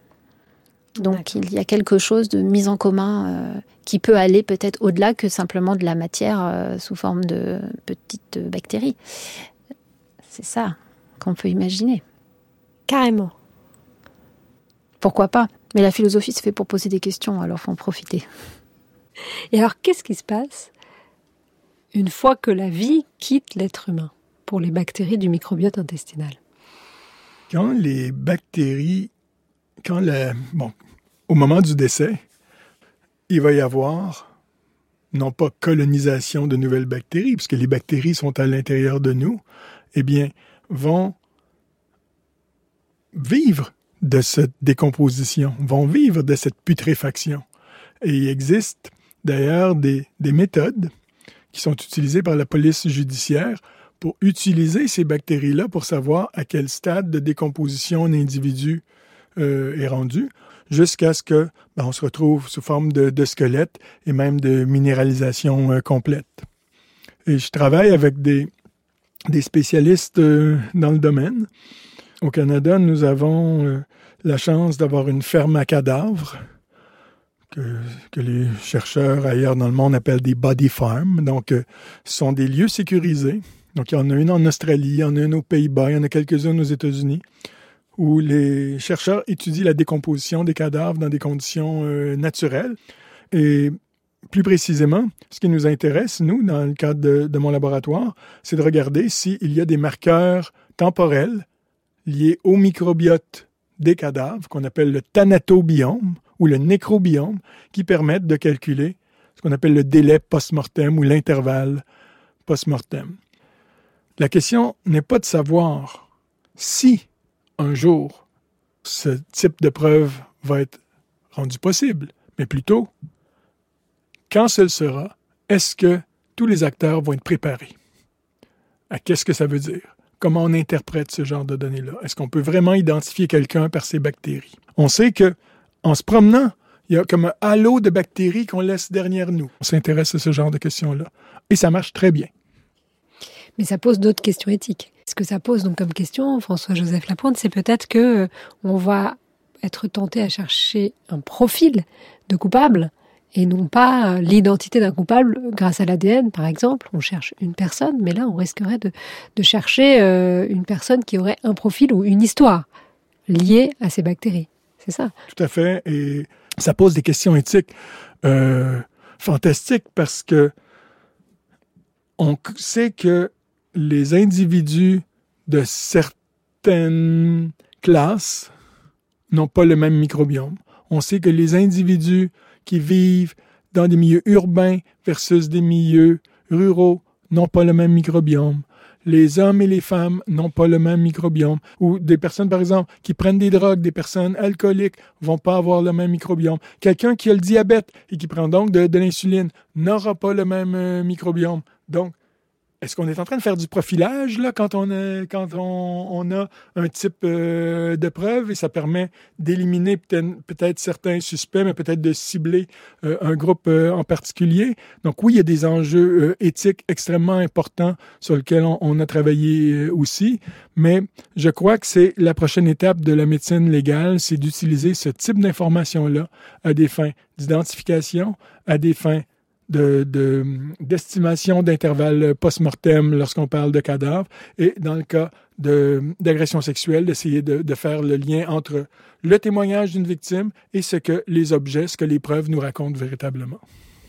Donc, D'accord. Il y a quelque chose de mise en commun euh, qui peut aller peut-être au-delà que simplement de la matière euh, sous forme de petites bactéries. C'est ça qu'on peut imaginer. Carrément. Pourquoi pas ? Mais la philosophie, c'est fait pour poser des questions, alors il faut en profiter. Et alors, qu'est-ce qui se passe une fois que la vie quitte l'être humain pour les bactéries du microbiote intestinal ? Quand les bactéries, quand la, bon, au moment du décès, il va y avoir non pas colonisation de nouvelles bactéries, puisque les bactéries sont à l'intérieur de nous, eh bien, vont vivre de cette décomposition, vont vivre de cette putréfaction. Et il existe d'ailleurs des, des méthodes qui sont utilisées par la police judiciaire pour utiliser ces bactéries-là pour savoir à quel stade de décomposition un individu euh, est rendu, jusqu'à ce que ben, on se retrouve sous forme de, de squelette et même de minéralisation euh, complète. Et je travaille avec des, des spécialistes euh, dans le domaine. Au Canada, nous avons euh, la chance d'avoir une ferme à cadavres que, que les chercheurs ailleurs dans le monde appellent des body farms. Donc, euh, ce sont des lieux sécurisés. Donc, il y en a une en Australie, il y en a une aux Pays-Bas, il y en a quelques-unes aux États-Unis, où les chercheurs étudient la décomposition des cadavres dans des conditions euh, naturelles. Et plus précisément, ce qui nous intéresse, nous, dans le cadre de, de mon laboratoire, c'est de regarder s'il y a des marqueurs temporels liés au microbiote des cadavres, qu'on appelle le thanatobiome ou le nécrobiome, qui permettent de calculer ce qu'on appelle le délai post-mortem ou l'intervalle post-mortem. La question n'est pas de savoir si, un jour, ce type de preuve va être rendu possible, mais plutôt, quand ce le sera, est-ce que tous les acteurs vont être préparés? À qu'est-ce que ça veut dire? Comment on interprète ce genre de données-là? Est-ce qu'on peut vraiment identifier quelqu'un par ses bactéries? On sait que, en se promenant, il y a comme un halo de bactéries qu'on laisse derrière nous. On s'intéresse à ce genre de questions-là. Et ça marche très bien. Mais ça pose d'autres questions éthiques. Ce que ça pose donc comme question, François-Joseph Lapointe, c'est peut-être que euh, on va être tenté à chercher un profil de coupable et non pas euh, l'identité d'un coupable grâce à l'A D N, par exemple. On cherche une personne, mais là, on risquerait de, de chercher euh, une personne qui aurait un profil ou une histoire liée à ces bactéries. C'est ça? Tout à fait. Et ça pose des questions éthiques euh, fantastiques parce que on sait que les individus de certains certaines classes n'ont pas le même microbiome. On sait que les individus qui vivent dans des milieux urbains versus des milieux ruraux n'ont pas le même microbiome. Les hommes et les femmes n'ont pas le même microbiome. Ou des personnes, par exemple, qui prennent des drogues, des personnes alcooliques, vont pas avoir le même microbiome. Quelqu'un qui a le diabète et qui prend donc de, de l'insuline n'aura pas le même euh, microbiome. Donc, est-ce qu'on est en train de faire du profilage là, quand on a, quand on, on a un type euh, de preuve et ça permet d'éliminer peut-être, peut-être certains suspects, mais peut-être de cibler euh, un groupe euh, en particulier? Donc oui, il y a des enjeux euh, éthiques extrêmement importants sur lesquels on, on a travaillé euh, aussi, mais je crois que c'est la prochaine étape de la médecine légale, c'est d'utiliser ce type d'information-là à des fins d'identification, à des fins De, de, d'estimation d'intervalles post-mortem lorsqu'on parle de cadavres et dans le cas de, d'agression sexuelle, d'essayer de, de faire le lien entre le témoignage d'une victime et ce que les objets, ce que les preuves nous racontent véritablement.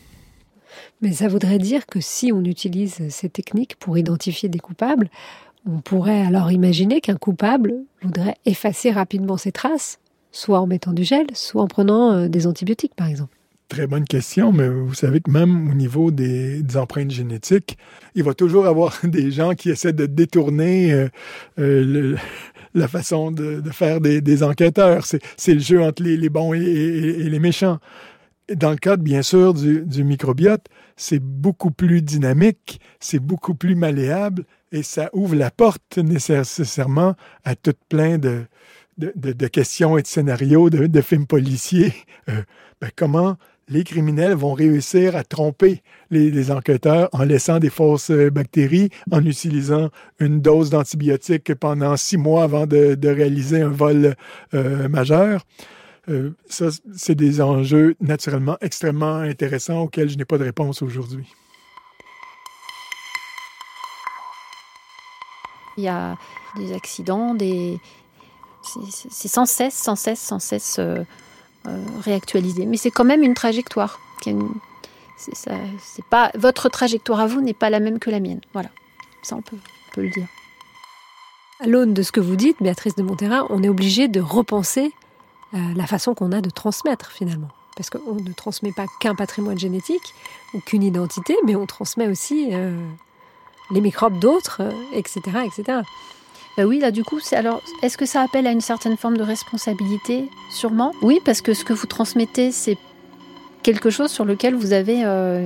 Mais ça voudrait dire que si on utilise ces techniques pour identifier des coupables, on pourrait alors imaginer qu'un coupable voudrait effacer rapidement ses traces, soit en mettant du gel, soit en prenant des antibiotiques par exemple. Très bonne question, mais vous savez que même au niveau des, des empreintes génétiques, il va toujours avoir des gens qui essaient de détourner euh, euh, le, la façon de, de faire des, des enquêteurs. C'est, c'est le jeu entre les, les bons et, et, et les méchants. Dans le cadre, bien sûr, du, du microbiote, c'est beaucoup plus dynamique, c'est beaucoup plus malléable et ça ouvre la porte nécessairement à tout plein de, de, de, de questions et de scénarios de, de films policiers. Euh, ben, comment les criminels vont réussir à tromper les, les enquêteurs en laissant des fausses bactéries, en utilisant une dose d'antibiotiques pendant six mois avant de, de réaliser un vol euh, majeur. Euh, ça, c'est des enjeux naturellement extrêmement intéressants auxquels je n'ai pas de réponse aujourd'hui. Il y a des accidents, des... C'est, c'est sans cesse, sans cesse, sans cesse... Euh... Euh, réactualiser. Mais c'est quand même une trajectoire. Une... C'est ça, c'est pas... Votre trajectoire à vous n'est pas la même que la mienne. Voilà, ça on peut, on peut le dire. À l'aune de ce que vous dites, Béatrice de Montterrat, on est obligé de repenser euh, la façon qu'on a de transmettre finalement. Parce qu'on ne transmet pas qu'un patrimoine génétique ou qu'une identité, mais on transmet aussi euh, les microbes d'autres, euh, et cetera, et cetera. Ben oui, là du coup, c'est alors, est-ce que ça appelle à une certaine forme de responsabilité? Sûrement. Oui, parce que ce que vous transmettez, c'est quelque chose sur lequel vous avez euh,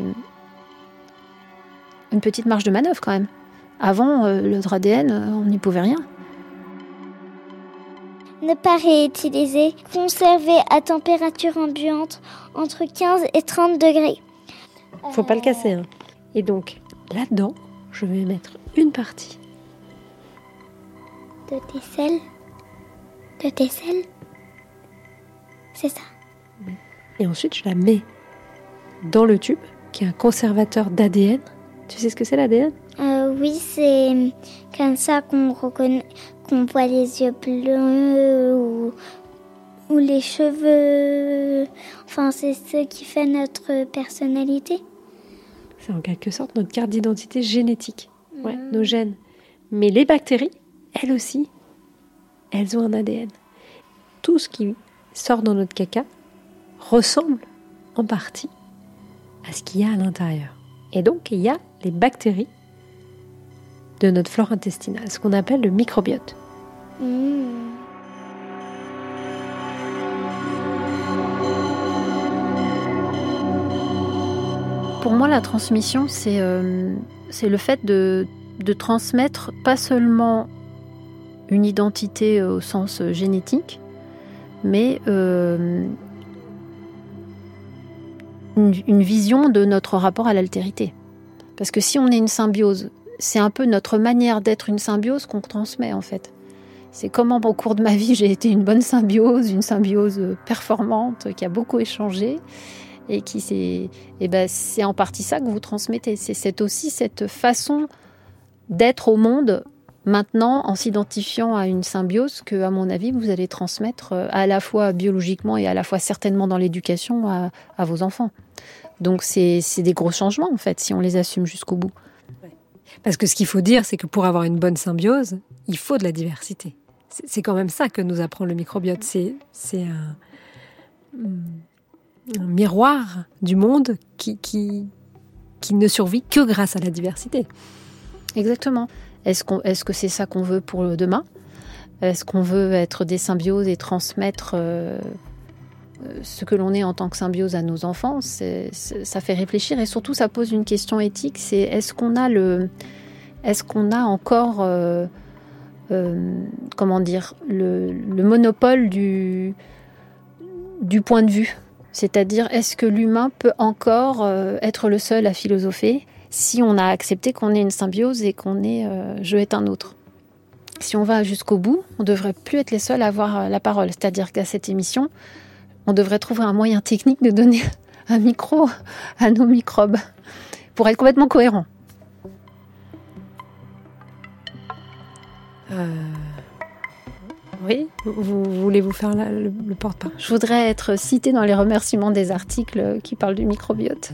une petite marge de manœuvre quand même. Avant, euh, notre A D N, on n'y pouvait rien. Ne pas réutiliser, conserver à température ambiante entre quinze et trente degrés. Faut pas le casser. Hein. Et donc, là-dedans, je vais mettre une partie de tes selles. De tes selles. C'est ça. Et ensuite, je la mets dans le tube, qui est un conservateur d'A D N. Tu sais ce que c'est l'A D N ? euh, Oui, c'est comme ça qu'on reconnaît, qu'on voit les yeux bleus ou, ou les cheveux. Enfin, c'est ce qui fait notre personnalité. C'est en quelque sorte notre carte d'identité génétique. Ouais, mmh. Nos gènes. Mais les bactéries, elles aussi, elles ont un A D N. Tout ce qui sort dans notre caca ressemble en partie à ce qu'il y a à l'intérieur. Et donc, il y a les bactéries de notre flore intestinale, ce qu'on appelle le microbiote. Mmh. Pour moi, la transmission, c'est, euh, c'est le fait de, de transmettre pas seulement une identité au sens génétique, mais euh, une, une vision de notre rapport à l'altérité. Parce que si on est une symbiose, c'est un peu notre manière d'être une symbiose qu'on transmet en fait. C'est comment au cours de ma vie j'ai été une bonne symbiose, une symbiose performante, qui a beaucoup échangé, et qui c'est, et ben c'est en partie ça que vous transmettez. C'est, c'est aussi cette façon d'être au monde maintenant en s'identifiant à une symbiose que, à mon avis, vous allez transmettre à la fois biologiquement et à la fois certainement dans l'éducation à, à vos enfants. Donc c'est, c'est des gros changements en fait, si on les assume jusqu'au bout. Parce que ce qu'il faut dire, c'est que pour avoir une bonne symbiose, il faut de la diversité. c'est, c'est quand même ça que nous apprend le microbiote. C'est, c'est un, un miroir du monde qui, qui, qui ne survit que grâce à la diversité. Exactement. Est-ce, qu'on, est-ce que c'est ça qu'on veut pour le demain ? Est-ce qu'on veut être des symbioses et transmettre euh, ce que l'on est en tant que symbiose à nos enfants ? c'est, c'est, Ça fait réfléchir et surtout ça pose une question éthique. C'est est-ce qu'on a, le, est-ce qu'on a encore euh, euh, comment dire, le, le monopole du, du point de vue ? C'est-à-dire, est-ce que l'humain peut encore euh, être le seul à philosopher si on a accepté qu'on est une symbiose et qu'on est euh, je est un autre ? Si on va jusqu'au bout, on ne devrait plus être les seuls à avoir la parole. C'est-à-dire qu'à cette émission, on devrait trouver un moyen technique de donner un micro à nos microbes pour être complètement cohérent. Euh... Oui, vous, vous voulez-vous faire la, le, le porte-parole ? Je voudrais être citée dans les remerciements des articles qui parlent du microbiote.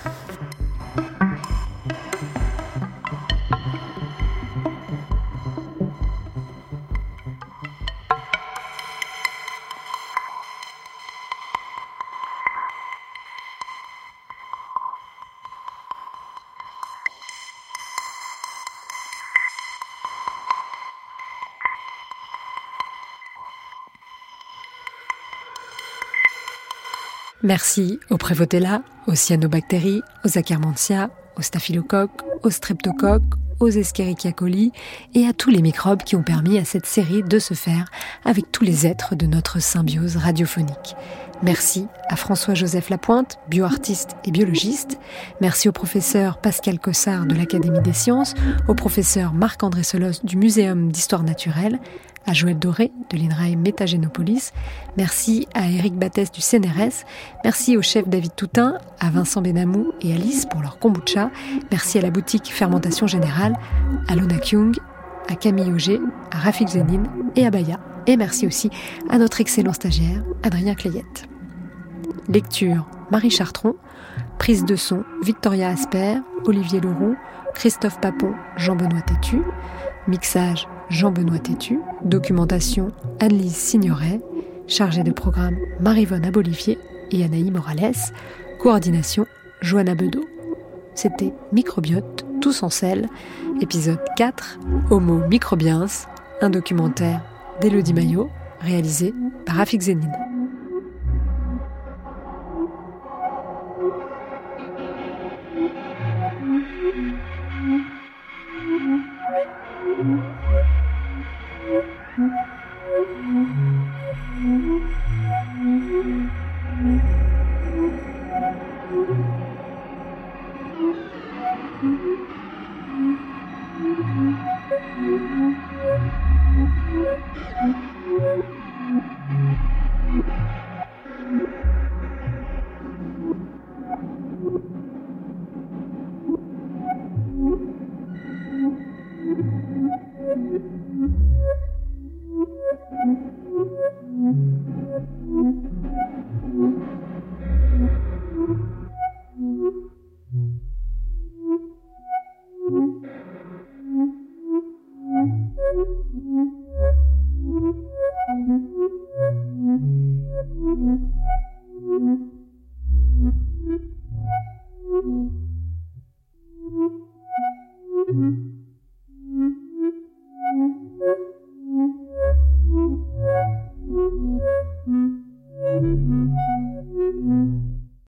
Merci aux Prevotella, aux cyanobactéries, aux Akkermansia, aux staphylocoques, aux streptocoques, aux Escherichia coli et à tous les microbes qui ont permis à cette série de se faire avec tous les êtres de notre symbiose radiophonique. Merci à François-Joseph Lapointe, bioartiste et biologiste. Merci au professeur Pascal Cossard de l'Académie des sciences, au professeur Marc-André Solos du Muséum d'histoire naturelle, à Joël Doré de l'INRAE Métagénopolis. Merci à Éric Battès du C N R S. Merci au chef David Toutain, à Vincent Benamou et Alice pour leur kombucha. Merci à la boutique Fermentation Générale, à Lona Kyung, à Camille Auger, à Rafik Zénine et à Baya. Et merci aussi à notre excellent stagiaire, Adrien Clayette. Lecture, Marie Chartron. Prise de son, Victoria Asper, Olivier Leroux, Christophe Papon, Jean-Benoît Tétu. Mixage, Jean-Benoît Tétu. Documentation, Anne-Lise Signoret. Chargée de programme, Marie-Vonne Abolivier et Anaï Morales. Coordination, Johanna Bedeau. C'était Microbiote, tous en selle, épisode quatre, Homo microbiens, un documentaire d'Élodie Maillot, réalisé par Rafik Zénine.